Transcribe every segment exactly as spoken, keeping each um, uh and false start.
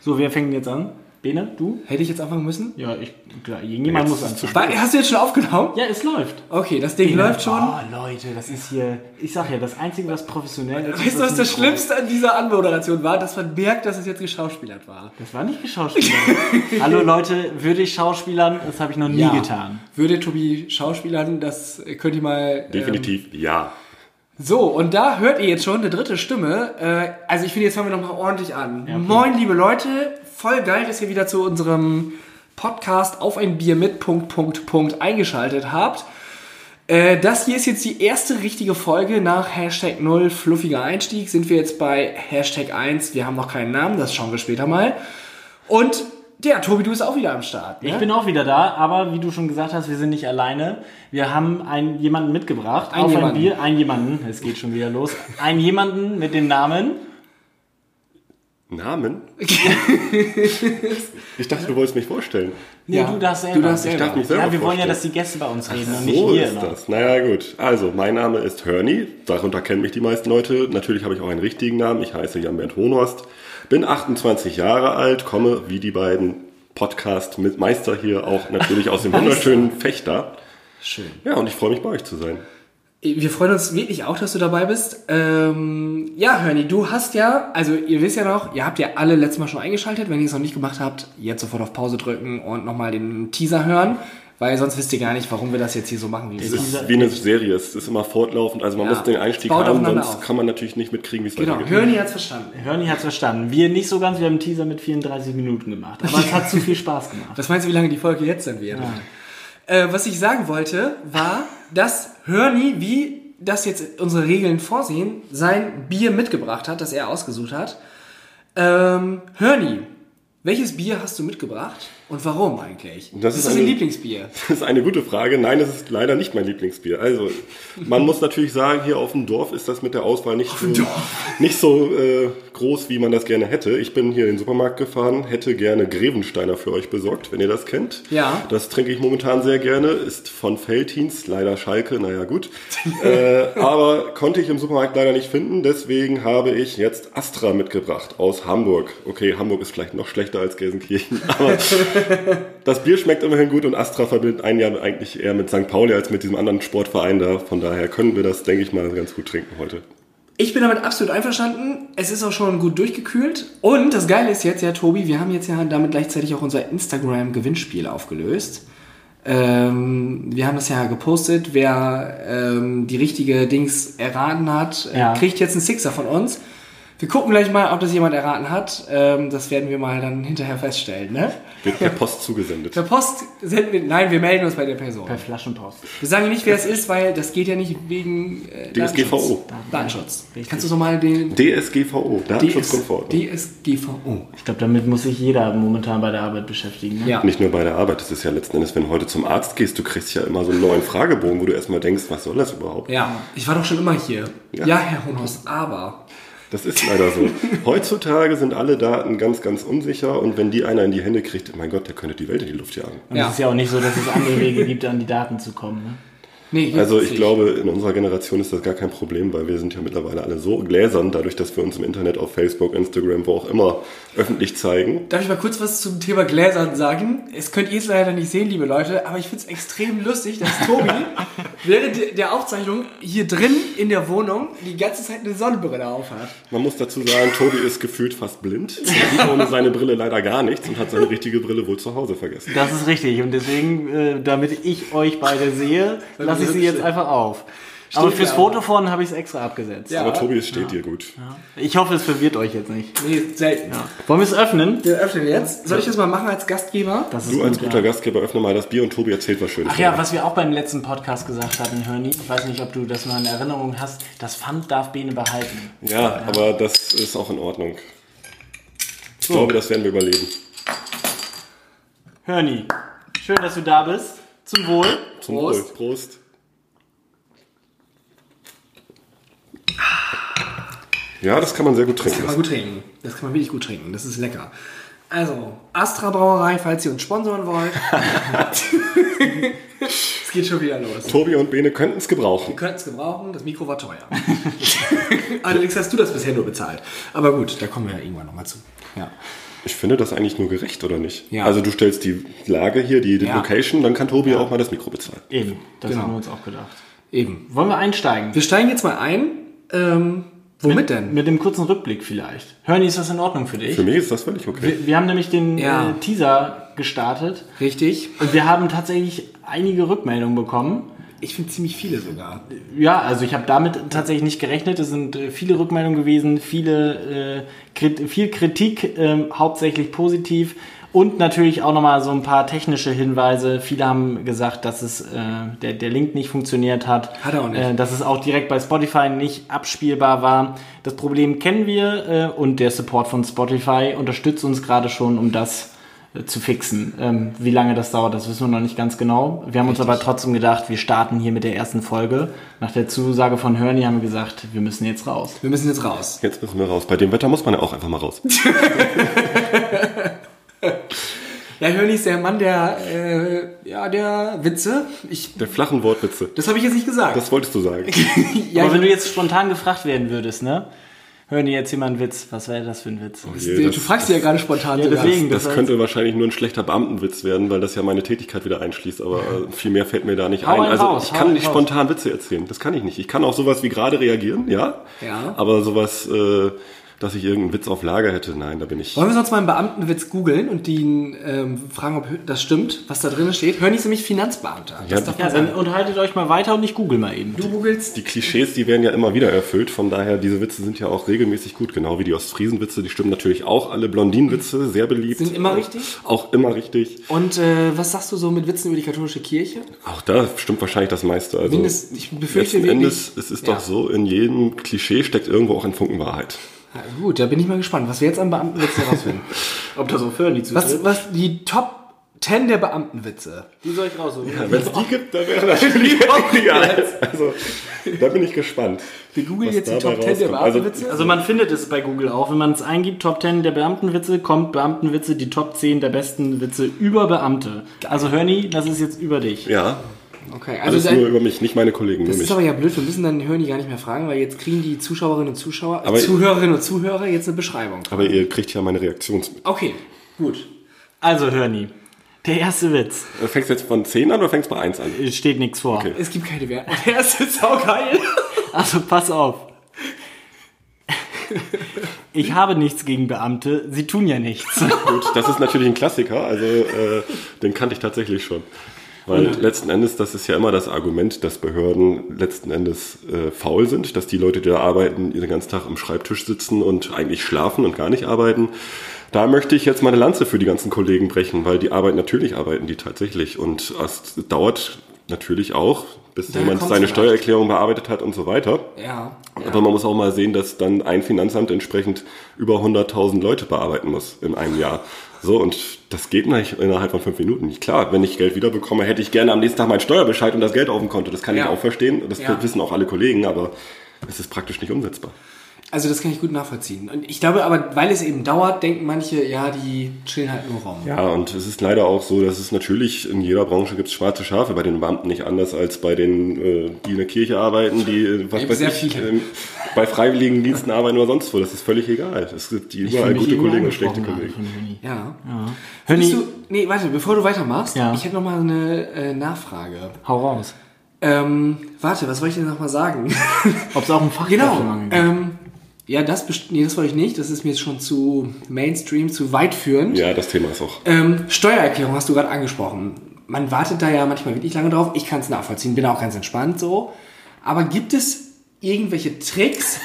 So, wer fängt jetzt an? Bene, du? Hätte ich jetzt anfangen müssen? Ja, ich, klar, irgendjemand muss anfangen. War, hast du jetzt schon aufgenommen? Ja, es läuft. Okay, das Ding Bene. läuft schon. Oh, Leute, das ist hier, ich sag ja, das Einzige, was professionell ist. Weißt du, was das Schlimmste an dieser Anmoderation war? Dass man merkt, dass es jetzt geschauspielert war. Das war nicht geschauspielert. Hallo Leute, würde ich schauspielern? Das habe ich noch nie Ja. getan. Würde Tobi schauspielern? Das könnt ihr mal... Definitiv Ähm, ja. So, und da hört ihr jetzt schon eine dritte Stimme. Äh, also ich finde, jetzt fangen wir nochmal ordentlich an. Ja, okay. Moin, liebe Leute. Voll geil, dass ihr wieder zu unserem Podcast auf ein Bier mit Punkt, Punkt, Punkt eingeschaltet habt. Äh, das hier ist jetzt die erste richtige Folge nach Hashtag null fluffiger Einstieg. Sind wir jetzt bei Hashtag eins. Wir haben noch keinen Namen, das schauen wir später mal. Und ja, Tobi, du bist auch wieder am Start. Ne? Ich bin auch wieder da, aber wie du schon gesagt hast, wir sind nicht alleine. Wir haben einen jemanden mitgebracht. Ein auf jemanden. ein Bier. Einen jemanden. Es geht schon wieder los. Einen jemanden mit dem Namen. Namen? Ich dachte, du wolltest mich vorstellen. Nee, Ja, du darfst selber. du darfst Ich selber. darf mich selber Ja, wir wollen ja, vorstellen. dass die Gäste bei uns reden und nicht So hier. ist noch. das. Naja, gut. Also, mein Name ist Hörni. Darunter kennen mich die meisten Leute. Natürlich habe ich auch einen richtigen Namen. Ich heiße Jan-Bernd Hohnhorst. Bin achtundzwanzig Jahre alt, komme wie die beiden Podcast-Meister hier auch natürlich aus dem wunderschönen Fechter. Schön. Ja, und ich freue mich, bei euch zu sein. Wir freuen uns wirklich auch, dass du dabei bist. Ähm, ja, Hörni, du hast ja, also ihr wisst ja noch, ihr habt ja alle letztes Mal schon eingeschaltet. Wenn ihr es noch nicht gemacht habt, jetzt sofort auf Pause drücken und nochmal den Teaser hören. Weil sonst wisst ihr gar nicht, warum wir das jetzt hier so machen, wie wir Es es ist machen. wie eine Serie, es ist immer fortlaufend. Also man Ja, muss den es Einstieg baut haben, aufeinander sonst auf. kann man natürlich nicht mitkriegen, wie es Genau, weitergeht. Hörni hat's verstanden. Hörni hat's verstanden. Wir nicht so ganz, wir haben einen Teaser mit vierunddreißig Minuten gemacht. Aber es hat zu viel Spaß gemacht. Was meinst du, wie lange die Folge jetzt sein wird? Äh, was ich sagen wollte, war, dass Hörni, wie das jetzt unsere Regeln vorsehen, sein Bier mitgebracht hat, das er ausgesucht hat. Ähm, Hörni, welches Bier hast du mitgebracht und warum eigentlich? Das ist dein eine- Lieblingsbier. Das ist eine gute Frage. Nein, das ist leider nicht mein Lieblingsbier. Also, man muss natürlich sagen, hier auf dem Dorf ist das mit der Auswahl nicht so, nicht so äh, groß, wie man das gerne hätte. Ich bin hier in den Supermarkt gefahren, hätte gerne Grevensteiner für euch besorgt, wenn ihr das kennt. Ja. Das trinke ich momentan sehr gerne. Ist von Veltins, leider Schalke, naja gut. äh, aber konnte ich im Supermarkt leider nicht finden. Deswegen habe ich jetzt Astra mitgebracht aus Hamburg. Okay, Hamburg ist vielleicht noch schlechter als Gelsenkirchen, aber das Bier schmeckt immerhin gut und Astra verbindet einen ja eigentlich eher mit Sankt Pauli als mit diesem anderen Sportverein da. Von daher können wir das, denke ich mal, ganz gut trinken heute. Ich bin damit absolut einverstanden. Es ist auch schon gut durchgekühlt. Und das Geile ist jetzt, ja, Tobi, wir haben jetzt ja damit gleichzeitig auch unser Instagram-Gewinnspiel aufgelöst. Ähm, wir haben das ja gepostet. Wer ähm, die richtige Dings erraten hat, äh, Ja. kriegt jetzt einen Sixer von uns. Wir gucken gleich mal, ob das jemand erraten hat. Ähm, das werden wir mal dann hinterher feststellen, ne? Wird per Post zugesendet. Per Post senden wir, nein, wir melden uns bei der Person. Per Flaschenpost. Wir sagen nicht, wer es ist, weil das geht ja nicht wegen äh, D S G V O. Datenschutz. Datenschutz. Kannst du so mal den D S G V O, Datenschutzgrundverordnung. D S G V O. Ich glaube, damit muss sich jeder momentan bei der Arbeit beschäftigen. Ne? Ja. Nicht nur bei der Arbeit, das ist ja letzten Endes, wenn du heute zum Arzt gehst, du kriegst ja immer so einen neuen Fragebogen, wo du erstmal denkst, was soll das überhaupt? Ja, ich war doch schon immer hier. Ja, Ja. Herr Hohnhaus, aber... Das ist leider so. Heutzutage sind alle Daten ganz, ganz unsicher und wenn die einer in die Hände kriegt, mein Gott, der könnte die Welt in die Luft jagen. Und Ja. es ist ja auch nicht so, dass es andere Wege gibt, an die Daten zu kommen. Ne? Nee, Also ich nicht. glaube, in unserer Generation ist das gar kein Problem, weil wir sind ja mittlerweile alle so gläsern, dadurch, dass wir uns im Internet auf Facebook, Instagram, wo auch immer öffentlich zeigen. Darf ich mal kurz was zum Thema Gläsern sagen? Es könnt ihr es leider nicht sehen, liebe Leute, aber ich finde es extrem lustig, dass Tobi während der- der Aufzeichnung hier drin in der Wohnung die ganze Zeit eine Sonnenbrille aufhat. Man muss dazu sagen, Tobi ist gefühlt fast blind. Er sieht ohne seine Brille leider gar nichts und hat seine richtige Brille wohl zu Hause vergessen. Das ist richtig. Und deswegen, äh, damit ich euch beide sehe, lasse ich sie jetzt einfach auf. Aber fürs ja. Foto vorne habe ich es extra abgesetzt. Ja. Aber Tobi, es steht dir gut. Ich hoffe, es verwirrt euch jetzt nicht. Nee, selten. Wollen wir es öffnen? Wir öffnen jetzt. Soll ich das mal machen als Gastgeber? Das Du als gut, guter ja. Gastgeber öffne mal das Bier und Tobi erzählt was Schönes. Ach ja, was wir auch beim letzten Podcast gesagt hatten, Hörni, ich weiß nicht, ob du das mal in Erinnerung hast, das Pfand darf Bene behalten. Ja, aber das ist auch in Ordnung. Ich glaube, das werden wir überleben. Hörni, schön, dass du da bist. Zum Wohl. Zum Prost. Wohl. Prost. Ja, das kann man sehr gut Das trinken. kann man gut trinken. Das kann man wirklich gut trinken. Das ist lecker. Also, Astra Brauerei, falls ihr uns sponsoren wollt. Es geht schon wieder los. Tobi und Bene könnten es gebrauchen. Wir könnten es gebrauchen, das Mikro war teuer. Allerdings hast du das bisher nur bezahlt. Aber gut, da kommen wir ja irgendwann nochmal zu. Ja. Ich finde das eigentlich nur gerecht, oder nicht? Ja. Also du stellst die Lage hier, die, die Ja. Location, dann kann Tobi auch mal das Mikro bezahlen. Eben, das Genau. haben wir uns auch gedacht. Eben. Wollen wir einsteigen? Wir steigen jetzt mal ein. Ähm, womit denn? Mit dem kurzen Rückblick vielleicht. Hörni, ist das in Ordnung für dich? Für mich ist das völlig okay. Wir, wir haben nämlich den Ja. äh, Teaser gestartet Richtig. und wir haben tatsächlich einige Rückmeldungen bekommen. Ich finde ziemlich viele sogar. Ja, also ich habe damit tatsächlich nicht gerechnet. Es sind äh, viele Rückmeldungen gewesen, viele, äh, Krit- viel Kritik, ähm, hauptsächlich positiv und natürlich auch nochmal so ein paar technische Hinweise. Viele haben gesagt, dass es äh, der, der Link nicht funktioniert hat. Hat er auch nicht. Äh, dass es auch direkt bei Spotify nicht abspielbar war. Das Problem kennen wir äh, und der Support von Spotify unterstützt uns gerade schon, um das zu fixen. Ähm, wie lange das dauert, das wissen wir noch nicht ganz genau. Wir haben uns aber trotzdem gedacht, wir starten hier mit der ersten Folge. Nach der Zusage von Hörni haben wir gesagt, wir müssen jetzt raus. Wir müssen jetzt raus. Jetzt müssen wir raus. Bei dem Wetter muss man ja auch einfach mal raus. Ja, Hörni ist der Mann der, äh, ja, der Witze. Ich, Der flachen Wortwitze. das habe ich jetzt nicht gesagt. Das wolltest du sagen. ja, aber wenn ich, du jetzt spontan gefragt werden würdest, ne? Hörni, jetzt hier mal einen Witz. Was wäre das für ein Witz? Je, du das, fragst dich ja gerade spontan. Ja, sogar. deswegen. das Das könnte wahrscheinlich nur ein schlechter Beamtenwitz werden, weil das ja meine Tätigkeit wieder einschließt, aber äh, viel mehr fällt mir da nicht Hau ein. einen Also raus, ich hau kann einen nicht raus. spontan Witze erzählen, das kann ich nicht. Ich kann auch sowas wie gerade reagieren, ja, Ja. aber sowas, äh, dass ich irgendeinen Witz auf Lager hätte, nein, da bin ich... Wollen wir sonst mal einen Beamtenwitz googeln und den ähm, fragen, ob das stimmt, was da drin steht? Hörni ist nämlich Finanzbeamter. Ja, Das darf Ja, man dann sagen. unterhaltet euch mal weiter und ich google mal eben. Du googelst. Die Klischees, die werden ja immer wieder erfüllt, von daher, diese Witze sind ja auch regelmäßig gut, genau wie die Ostfriesen-Witze, die stimmen natürlich auch alle. Blondinen-Witze, sehr beliebt. Sind immer richtig? Auch immer richtig. Und äh, was sagst du so mit Witzen über die katholische Kirche? Auch da stimmt wahrscheinlich das meiste. Also Mindest, ich befürchte letzten wirklich. Endes, es ist Ja. doch so, in jedem Klischee steckt irgendwo auch ein Funken Wahrheit. Ja, gut, da bin ich mal gespannt, was wir jetzt an Beamtenwitzen herausfinden. Ob das auf Hörni zu was, was die Top zehn der Beamtenwitze. Die soll ich raussuchen. Wenn es die gibt, dann wäre natürlich auch ideal. Also, da bin ich gespannt. Wir googeln was jetzt die dabei Top zehn der rauskommt. Also, Beamtenwitze. Also man findet es bei Google auch. Wenn man es eingibt, Top zehn der Beamtenwitze, kommt Beamtenwitze, die Top zehn der besten Witze über Beamte. Also Hörni, das ist jetzt über dich. Ja, Okay, also alles dann, nur über mich, nicht meine Kollegen, nur das mich. ist aber ja blöd, wir müssen dann Hörni gar nicht mehr fragen, weil jetzt kriegen die Zuschauerinnen und Zuschauer, Aber- Zuhörerinnen und Zuhörer jetzt eine Beschreibung. Aber ihr kriegt ja meine Reaktions... Okay, gut. Also Hörni, der erste Witz. Fängst du jetzt von zehn an oder fängst du bei eins an? Es steht nichts vor. Okay. Es gibt keine Werbung. Der erste ist saugeil. Also pass auf. Ich habe nichts gegen Beamte, sie tun ja nichts. Gut, das ist natürlich ein Klassiker, also äh, den kannte ich tatsächlich schon. Weil letzten Endes, das ist ja immer das Argument, dass Behörden letzten Endes äh, faul sind, dass die Leute, die da arbeiten, den ganzen Tag am Schreibtisch sitzen und eigentlich schlafen und gar nicht arbeiten. Da möchte ich jetzt meine Lanze für die ganzen Kollegen brechen, weil die arbeiten, natürlich arbeiten die tatsächlich. Und es dauert natürlich auch, bis Daher jemand kommt's seine vielleicht. Steuererklärung bearbeitet hat und so weiter. Ja. Aber man muss auch mal sehen, dass dann ein Finanzamt entsprechend über hunderttausend Leute bearbeiten muss in einem Jahr. So, und das geht nicht innerhalb von fünf Minuten. Klar, wenn ich Geld wiederbekomme, hätte ich gerne am nächsten Tag meinen Steuerbescheid und das Geld auf dem Konto. Das kann Ja. ich auch verstehen. Das Ja. wissen auch alle Kollegen, aber es ist praktisch nicht umsetzbar. Also das kann ich gut nachvollziehen. Und ich glaube aber, weil es eben dauert, denken manche, ja, die chillen halt nur rum. Ja, und es ist leider auch so, dass es natürlich in jeder Branche gibt es schwarze Schafe, bei den Beamten nicht anders als bei den, äh, die in der Kirche arbeiten, die, äh, was Ja, weiß sehr ich, viele. ähm, bei Freiwilligendiensten arbeiten oder sonst wo. Das ist völlig egal. Es gibt die Ich überall fühl mich gute irgendwie Kollegen und schlechte angesprochen Kollegen. von Hörni. Ja. Ja. Findest Hörni, du, nee, warte, bevor du weitermachst, Ja. ich hätte noch mal eine äh, Nachfrage. hau raus. Ähm, warte, was wollte ich denn noch mal sagen? Ob es auch um Fachkräftemangel genau. geht. Ähm, ja, das, best- nee, das wollte ich nicht. Das ist mir jetzt schon zu Mainstream, zu weitführend. Ja, das Thema ist auch. Ähm, Steuererklärung hast du gerade angesprochen. Man wartet da ja manchmal wirklich lange drauf. Ich kann es nachvollziehen, bin auch ganz entspannt so. Aber gibt es irgendwelche Tricks,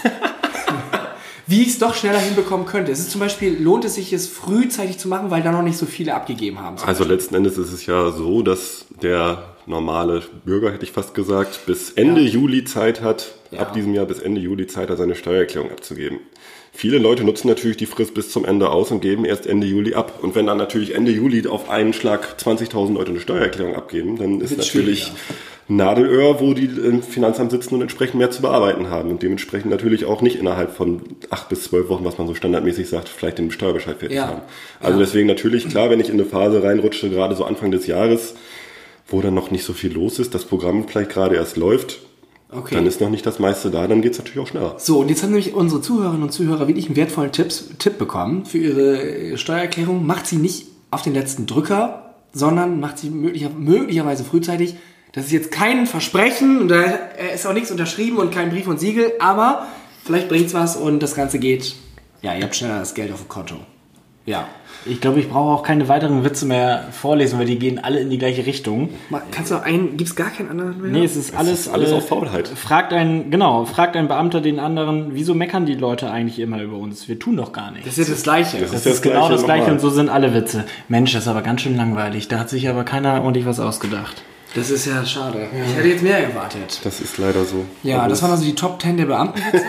wie ich es doch schneller hinbekommen könnte? Es ist zum Beispiel, lohnt es sich, es frühzeitig zu machen, weil da noch nicht so viele abgegeben haben. Also letzten Endes ist es ja so, dass der normale Bürger, hätte ich fast gesagt, bis Ende Ja. Juli Zeit hat, Ja. ab diesem Jahr bis Ende Juli Zeit hat, seine Steuererklärung abzugeben. Viele Leute nutzen natürlich die Frist bis zum Ende aus und geben erst Ende Juli ab. Und wenn dann natürlich Ende Juli auf einen Schlag zwanzigtausend Leute eine Steuererklärung abgeben, dann ist Wird's natürlich schwieriger. Nadelöhr, wo die im Finanzamt sitzen und entsprechend mehr zu bearbeiten haben. Und dementsprechend natürlich auch nicht innerhalb von acht bis zwölf Wochen, was man so standardmäßig sagt, vielleicht den Steuerbescheid fertig Ja. haben. Also Ja. deswegen natürlich, klar, wenn ich in eine Phase reinrutsche, gerade so Anfang des Jahres, wo dann noch nicht so viel los ist, das Programm vielleicht gerade erst läuft, Okay. Dann ist noch nicht das meiste da, dann geht es natürlich auch schneller. So, und jetzt haben nämlich unsere Zuhörerinnen und Zuhörer wirklich einen wertvollen Tipps, Tipp bekommen für ihre Steuererklärung. Macht sie nicht auf den letzten Drücker, sondern macht sie möglicher, möglicherweise frühzeitig. Das ist jetzt kein Versprechen, und da ist auch nichts unterschrieben und kein Brief und Siegel, aber vielleicht bringt's was und das Ganze geht, ja, ihr habt schneller das Geld auf dem Konto. Ja. Ich glaube, ich brauche auch keine weiteren Witze mehr vorlesen, weil die gehen alle in die gleiche Richtung. Mal, kannst du noch einen, gibt's gar keinen anderen mehr? Nee, es ist alles, Es ist alles äh, auf Faulheit. Fragt ein, genau, fragt ein Beamter den anderen, wieso meckern die Leute eigentlich immer über uns? Wir tun doch gar nichts. Das ist ja das Gleiche. Das Das ist ist genau Gleiche das Gleiche nochmal. und so sind alle Witze. Mensch, das ist aber ganz schön langweilig. Da hat sich aber keiner ordentlich was ausgedacht. Das ist ja schade. Ich hätte jetzt mehr erwartet. Das ist leider so. Ja, Aber das waren also die Top zehn der Beamtenwitze.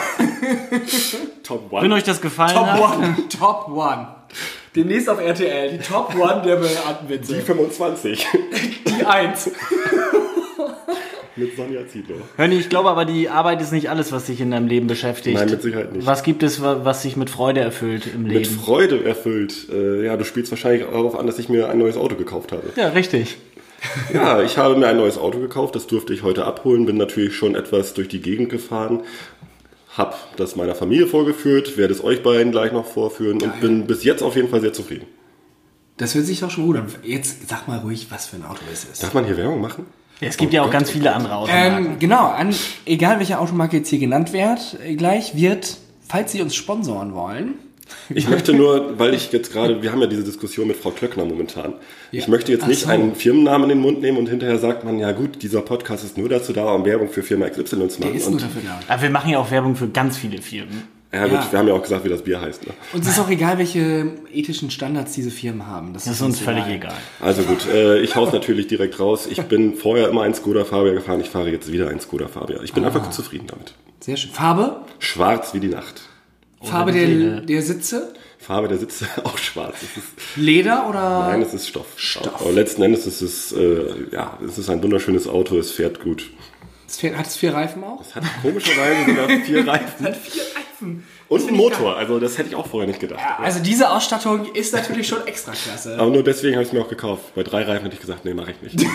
Top Wenn euch das gefallen Top hat, One. Top One. Demnächst auf R T L. Die Top One der Beamtenwitze. die fünfundzwanzig Die Eins. mit Sonja Ziedler. Hörni, ich glaube aber, die Arbeit ist nicht alles, was dich in deinem Leben beschäftigt. Nein, mit Sicherheit nicht. Was gibt es, wa- was sich mit Freude erfüllt im Mit Leben? Freude erfüllt. Äh, ja, du spielst wahrscheinlich darauf an, dass ich mir ein neues Auto gekauft habe. Ja, richtig. Ja, ich habe mir ein neues Auto gekauft, das durfte ich heute abholen, bin natürlich schon etwas durch die Gegend gefahren, habe das meiner Familie vorgeführt, werde es euch beiden gleich noch vorführen und bin bis jetzt auf jeden Fall sehr zufrieden. Das hört sich doch schon gut an. Jetzt sag mal ruhig, was für ein Auto es ist. Darf man hier Werbung machen? Es gibt ja auch ganz viele andere Automarken. Ähm, genau, an, egal welche Automarke jetzt hier genannt wird, äh, gleich wird, falls Sie uns sponsoren wollen. Ich möchte nur, weil ich jetzt gerade, wir haben ja diese Diskussion mit Frau Klöckner momentan. Ich möchte jetzt Ach nicht so. einen Firmennamen in den Mund nehmen und hinterher sagt man, ja gut, dieser Podcast ist nur dazu da, um Werbung für Firma X Y zu Der machen. ist nur Und, dafür da. Aber wir machen ja auch Werbung für ganz viele Firmen. ja gut, Ja. wir haben ja auch gesagt, wie das Bier heißt. Ne? Uns ist auch egal, welche ethischen Standards diese Firmen haben. Das ist uns völlig egal. Also gut, äh, ich hau's natürlich direkt raus. Ich bin vorher immer ein Skoda Fabia gefahren, ich fahre jetzt wieder ein Skoda Fabia. Ich bin einfach zufrieden damit. Sehr schön. Farbe? Schwarz wie die Nacht. Farbe die der, Seele. der Sitze? Farbe der Sitze auch schwarz. Es ist, Leder oder? nein, es ist Stoff. Stoff. Aber letzten Endes ist es, äh, ja, es ist ein wunderschönes Auto, es fährt gut. Es fährt- Hat es vier Reifen auch? Es hat komischerweise sogar vier Reifen Hat vier Reifen. und einen Motor. Also das hätte ich auch vorher nicht gedacht. Also diese Ausstattung ist natürlich schon extra klasse. Aber nur deswegen habe ich es mir auch gekauft. Bei drei Reifen hätte ich gesagt, nee, mache ich nicht.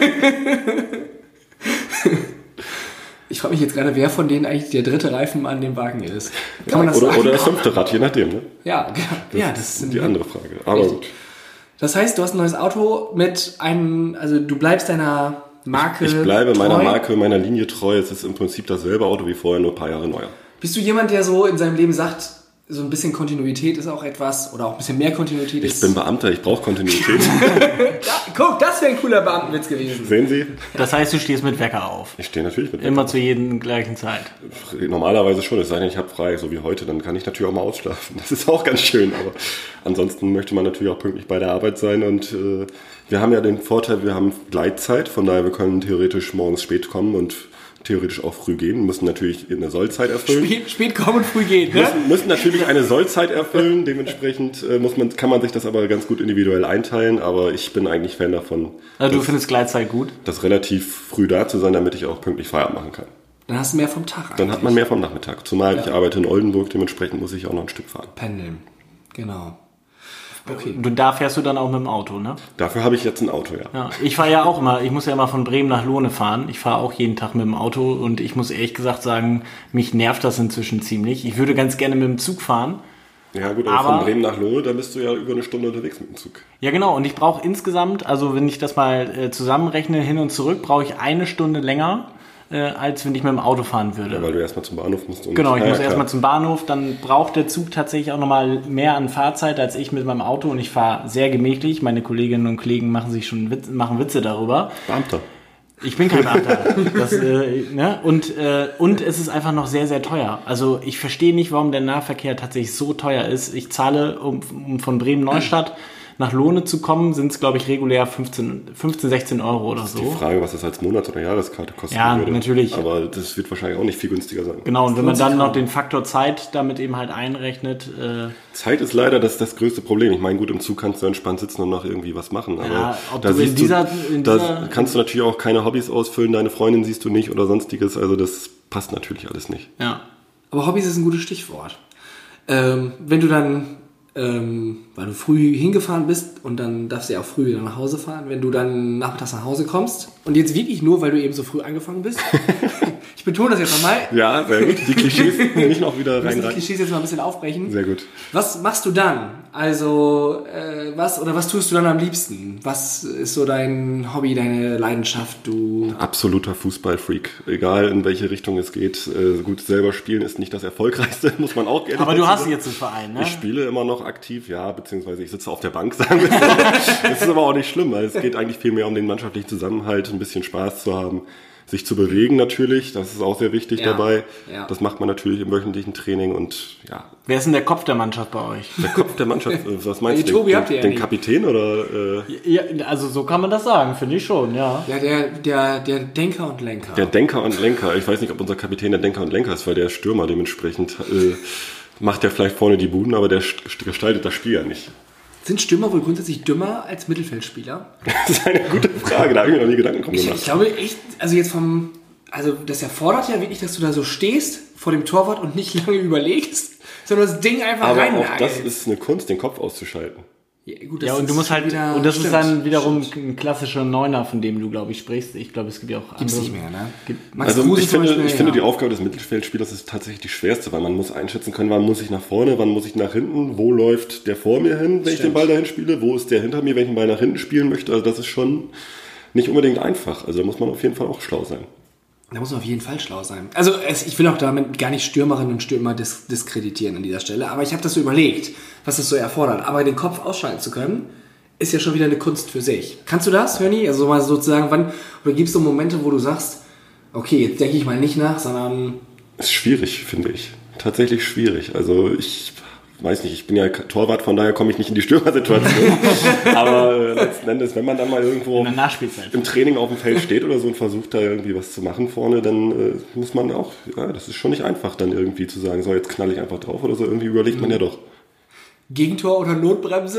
Ich frage mich jetzt gerade, wer von denen eigentlich der dritte Reifen an dem Wagen ist. Kann man das oder, sagen? oder das fünfte Rad, je nachdem. Ne? Ja, ja, ja, das sind Die andere Frage. Aber Richtig. gut. Das heißt, du hast ein neues Auto mit einem, also du bleibst deiner Marke Ich bleibe meiner treu. Marke, meiner Linie treu. Es ist im Prinzip dasselbe Auto wie vorher, nur ein paar Jahre neuer. Bist du jemand, der so in seinem Leben sagt, so ein bisschen Kontinuität ist auch etwas, oder auch ein bisschen mehr Kontinuität Ich ist... bin Beamter, ich brauche Kontinuität. Ja, guck, das wäre ein cooler Beamtenwitz gewesen. Sehen Sie? Das heißt, du stehst mit Wecker auf. Ich stehe natürlich mit. Immer zu jedem gleichen Zeit. Normalerweise schon, es sei denn, ich habe frei, so wie heute, dann kann ich natürlich auch mal ausschlafen. Das ist auch ganz schön, aber ansonsten möchte man natürlich auch pünktlich bei der Arbeit sein und äh, wir haben ja den Vorteil, wir haben Gleitzeit, von daher wir können theoretisch morgens spät kommen und theoretisch auch früh gehen, müssen natürlich eine Sollzeit erfüllen. Spät, spät kommen und früh gehen, ne? Müssen, müssen natürlich eine Sollzeit erfüllen, dementsprechend äh, muss man, kann man sich das aber ganz gut individuell einteilen, aber ich bin eigentlich Fan davon, Also du das, findest Gleitzeit gut? das relativ früh da zu sein, damit ich auch pünktlich Feierabend machen kann. Dann hast du mehr vom Tag Dann hat man mehr vom Nachmittag. Zumal ich arbeite in Oldenburg, dementsprechend muss ich auch noch ein Stück fahren. Pendeln. Genau. Okay. Du, da fährst du dann auch mit dem Auto, ne? Dafür habe ich jetzt ein Auto, ja. Ja, ich fahre ja auch immer, ich muss ja immer von Bremen nach Lohne fahren. Ich fahre auch jeden Tag mit dem Auto und ich muss ehrlich gesagt sagen, mich nervt das inzwischen ziemlich. Ich würde ganz gerne mit dem Zug fahren. Ja gut, aber, Aber- von Bremen nach Lohne, da bist du ja über eine Stunde unterwegs mit dem Zug. Ja genau, und ich brauche insgesamt, also wenn ich das mal äh, zusammenrechne, hin und zurück, brauche ich eine Stunde länger, äh, als wenn ich mit dem Auto fahren würde. Weil du erstmal zum Bahnhof musst. Und Genau, ich Ja, muss ja, erstmal klar. zum Bahnhof, dann braucht der Zug tatsächlich auch nochmal mehr an Fahrzeit als ich mit meinem Auto und ich fahre sehr gemächlich. Meine Kolleginnen und Kollegen machen sich schon Witz, machen Witze darüber. Beamter. Ich bin kein Beamter. Das, äh, ne? und, äh, und es ist einfach noch sehr, sehr teuer. Also ich verstehe nicht, warum der Nahverkehr tatsächlich so teuer ist. Ich zahle, um, um von Bremen-Neustadt nach Lohne zu kommen, sind es, glaube ich, regulär fünfzehn, sechzehn Euro oder so. Die Frage, was das als Monats- oder Jahreskarte kosten Ja, würde. natürlich. Aber das wird wahrscheinlich auch nicht viel günstiger sein. Genau, und wenn man lohnt sich dann noch kaum. den Faktor Zeit damit eben halt einrechnet, äh, Zeit ist leider das, das größte Problem. Ich meine, gut, im Zug kannst du entspannt sitzen und noch irgendwie was machen. Aber Ja, ob da du in siehst dieser- in da dieser- kannst du natürlich auch keine Hobbys ausfüllen. Deine Freundin siehst du nicht oder sonstiges. Also das passt natürlich alles nicht. ja. Aber Hobbys ist ein gutes Stichwort. Ähm, wenn du dann, ähm, weil du früh hingefahren bist und dann darfst du ja auch früh wieder nach Hause fahren, wenn du dann nachmittags nach Hause kommst und jetzt wirklich nur, weil du eben so früh angefangen bist, betone das jetzt nochmal. Ja, sehr gut. Die Klischees nicht noch wieder Wir müssen die reinreiten. Klischees jetzt mal ein bisschen aufbrechen. Sehr gut. Was machst du dann? Also, äh, was oder was tust du dann am liebsten? Was ist so dein Hobby, deine Leidenschaft? Du Absoluter Fußballfreak. Egal in welche Richtung es geht. Äh, gut, selber spielen ist nicht das Erfolgreichste, muss man auch gerne Aber du dazu hast sagen. jetzt einen Verein, ne? Ich spiele immer noch aktiv, ja, beziehungsweise ich sitze auf der Bank, sagen wir so. Das ist aber auch nicht schlimm, weil es geht eigentlich viel mehr um den mannschaftlichen Zusammenhalt, ein bisschen Spaß zu haben, sich zu bewegen natürlich, das ist auch sehr wichtig Ja, dabei. ja. Das macht man natürlich im wöchentlichen Training und ja, Wer ist denn der Kopf der Mannschaft bei euch? der Kopf der Mannschaft, äh, was meinst Die du? Tobi Den, habt ihr ja den nicht. Kapitän oder äh, Ja, also so kann man das sagen, finde ich schon, ja. ja, der, der, der Denker und Lenker. der Denker und Lenker? Ich weiß nicht, ob unser Kapitän der Denker und Lenker ist, weil der Stürmer dementsprechend äh, macht der vielleicht vorne die Buden, aber der st- gestaltet das Spiel ja nicht. Sind Stürmer wohl grundsätzlich dümmer als Mittelfeldspieler? Das ist eine gute Frage, da habe ich mir noch nie Gedanken drum Ich, gemacht. ich glaube echt, also jetzt vom, also das erfordert ja wirklich, dass du da so stehst vor dem Torwart und nicht lange überlegst, sondern das Ding einfach Aber auch reinnagelst. das ist eine Kunst, den Kopf auszuschalten. Ja, gut, das Ja, und du ist musst halt, wieder- und das ist stimmt, dann wiederum stimmt. ein klassischer Neuner, von dem du, glaube ich, sprichst. Ich glaube, es gibt ja auch Gibt's andere. nicht mehr, ne? Gibt- Max Also Kruse ich zum finde, Beispiel, ich finde ja. die Aufgabe des Mittelfeldspielers ist tatsächlich die schwerste, weil man muss einschätzen können, wann muss ich nach vorne, wann muss ich nach hinten, wo läuft der vor mir hin, wenn ich den Ball dahin spiele, wo ist der hinter mir, wenn ich den Ball nach hinten spielen möchte. Also das ist schon nicht unbedingt einfach. Also da muss man auf jeden Fall auch schlau sein. Da muss man auf jeden Fall schlau sein. Also es, ich will auch damit gar nicht Stürmerinnen und Stürmer dis diskreditieren an dieser Stelle, aber ich habe das so überlegt, was das so erfordert. Aber den Kopf ausschalten zu können, ist ja schon wieder eine Kunst für sich. Kannst du das, Hörni? Also mal sozusagen, wann, oder gibt es so Momente, wo du sagst, okay, jetzt denke ich mal nicht nach, sondern Ist schwierig, finde ich. Tatsächlich schwierig. Also ich weiß nicht, ich bin ja Torwart, von daher komme ich nicht in die Stürmersituation. Aber äh, letzten Endes, wenn man dann mal irgendwo In der Nachspielzeit. im Training auf dem Feld steht oder so und versucht da irgendwie was zu machen vorne, dann äh, muss man auch, ja, das ist schon nicht einfach dann irgendwie zu sagen, so jetzt knall ich einfach drauf oder so, irgendwie überlegt man ja doch. Gegentor oder Notbremse?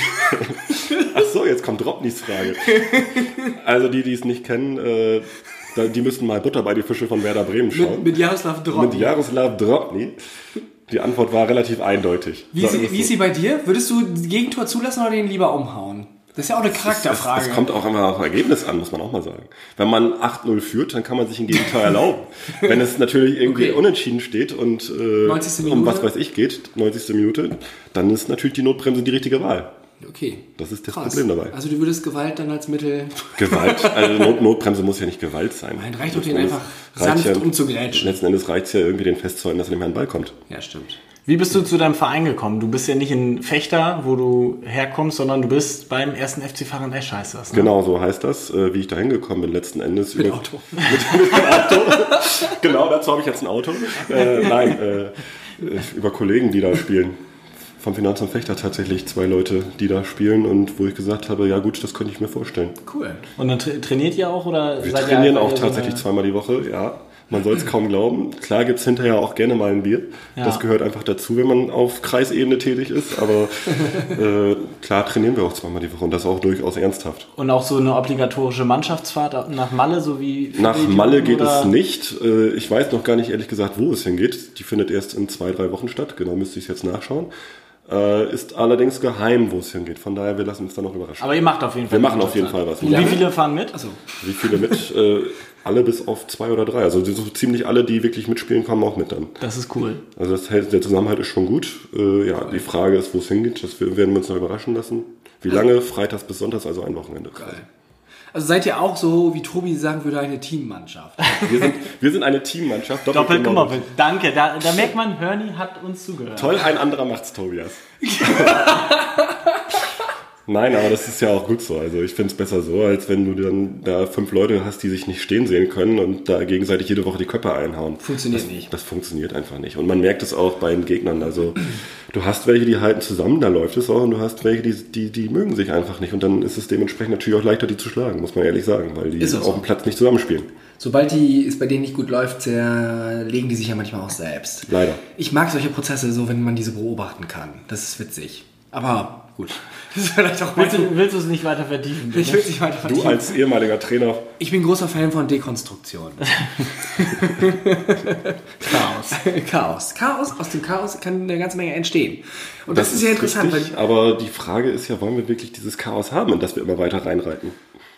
Ach so, jetzt kommt Dropnys Frage. Also die, die es nicht kennen, äh, da- die müssten mal Butter bei die Fische von Werder Bremen schauen. mit, mit Jaroslav Drop. Mit Jaroslav Dropny. Die Antwort war relativ eindeutig. Wie ist, Sagen sie, wir es wie ist so. sie bei dir? Würdest du das Gegentor zulassen oder den lieber umhauen? Das ist ja auch eine Charakterfrage. Es kommt auch immer auf Ergebnis an, muss man auch mal sagen. Wenn man acht null führt, dann kann man sich ein Gegentor erlauben. Wenn es natürlich irgendwie Okay. unentschieden steht und äh, neunzigste um Minute. was weiß ich geht, neunzigste Minute, dann ist natürlich die Notbremse die richtige Wahl. Okay. Das ist das Krass. Problem dabei. Also du würdest Gewalt dann als Mittel... Gewalt, also Not, Notbremse muss ja nicht Gewalt sein. Nein, reicht doch, den Letzten einfach Endes sanft ja, umzugrätschen. Letzten Endes reicht es ja irgendwie, den festzuhalten, dass er nicht mehr an den Ball kommt. Ja, stimmt. Wie bist du zu deinem Verein gekommen? Du bist ja nicht in Fechter, wo du herkommst, sondern du bist beim ersten F C Fahren Esch, heißt das. Ne? Genau, so heißt das, äh, wie ich da hingekommen bin letzten Endes. Mit über, Auto. mit, mit dem Auto. Genau, dazu habe ich jetzt ein Auto. Äh, nein, äh, über Kollegen, die da spielen. Vom Finanzamt Fechter tatsächlich zwei Leute, die da spielen und wo ich gesagt habe, ja gut, das könnte ich mir vorstellen. Cool. Und dann tra trainiert ihr auch? Oder Wir seid ihr trainieren einfach auch eher so tatsächlich eine- zweimal die Woche, ja. Man soll es kaum glauben. Klar gibt's hinterher auch gerne mal ein Bier. Ja. Das gehört einfach dazu, wenn man auf Kreisebene tätig ist. Aber äh, klar trainieren wir auch zweimal die Woche und das auch durchaus ernsthaft. Und auch so eine obligatorische Mannschaftsfahrt nach Malle, so wie... für Nach die Malle Idioten, geht oder? es nicht. Äh, Ich weiß noch gar nicht ehrlich gesagt, wo es hingeht. Die findet erst in zwei, drei Wochen statt. Genau, müsste ich jetzt nachschauen. Äh, Ist allerdings geheim, wo es hingeht. Von daher, wir lassen uns da noch überraschen. Aber ihr macht auf jeden Fall Wir machen mit. auf jeden Fall was. Und wie viele fahren mit? Achso. Wie viele mit? Äh, Alle bis auf zwei oder drei. Also so ziemlich alle, die wirklich mitspielen, kommen auch mit dann. Das ist cool. Also das hält, der Zusammenhalt ist schon gut. Äh, ja, die Frage ist, wo es hingeht. Das werden wir uns noch überraschen lassen. Wie lange? Freitags bis Sonntags, also ein Wochenende. Geil. Also seid ihr auch so, wie Tobi sagen würde, eine Teammannschaft? Wir sind, wir sind eine Teammannschaft. Doppelt gemobbelt. gemoppelt. Danke. Da, da merkt man, Hörni hat uns zugehört. Toll, ein anderer macht's, Tobias. Nein, aber das ist ja auch gut so. Also ich finde es besser so, als wenn du dann da fünf Leute hast, die sich nicht stehen sehen können und da gegenseitig jede Woche die Köpfe einhauen. Funktioniert das, nicht. Das funktioniert einfach nicht. Und man merkt es auch bei den Gegnern. Also du hast welche, die halten zusammen, da läuft es auch. Und du hast welche, die, die, die mögen sich einfach nicht. Und dann ist es dementsprechend natürlich auch leichter, die zu schlagen, muss man ehrlich sagen. Weil die Ist auch auf so. dem Platz nicht zusammenspielen. Sobald die, es bei denen nicht gut läuft, zerlegen die sich ja manchmal auch selbst. Leider. Ich mag solche Prozesse so, wenn man diese beobachten kann. Das ist witzig. Aber gut. Das ist vielleicht auch mein... Willst du, willst du es nicht weiter vertiefen? Ich bitte? will es nicht weiter Du vertiefen. als ehemaliger Trainer, Ich bin großer Fan von Dekonstruktion. Chaos. Chaos. Chaos, aus dem Chaos kann eine ganze Menge entstehen. Und das, ist ja interessant, richtig, weil aber die Frage ist ja, wollen wir wirklich dieses Chaos haben, in das wir immer weiter reinreiten?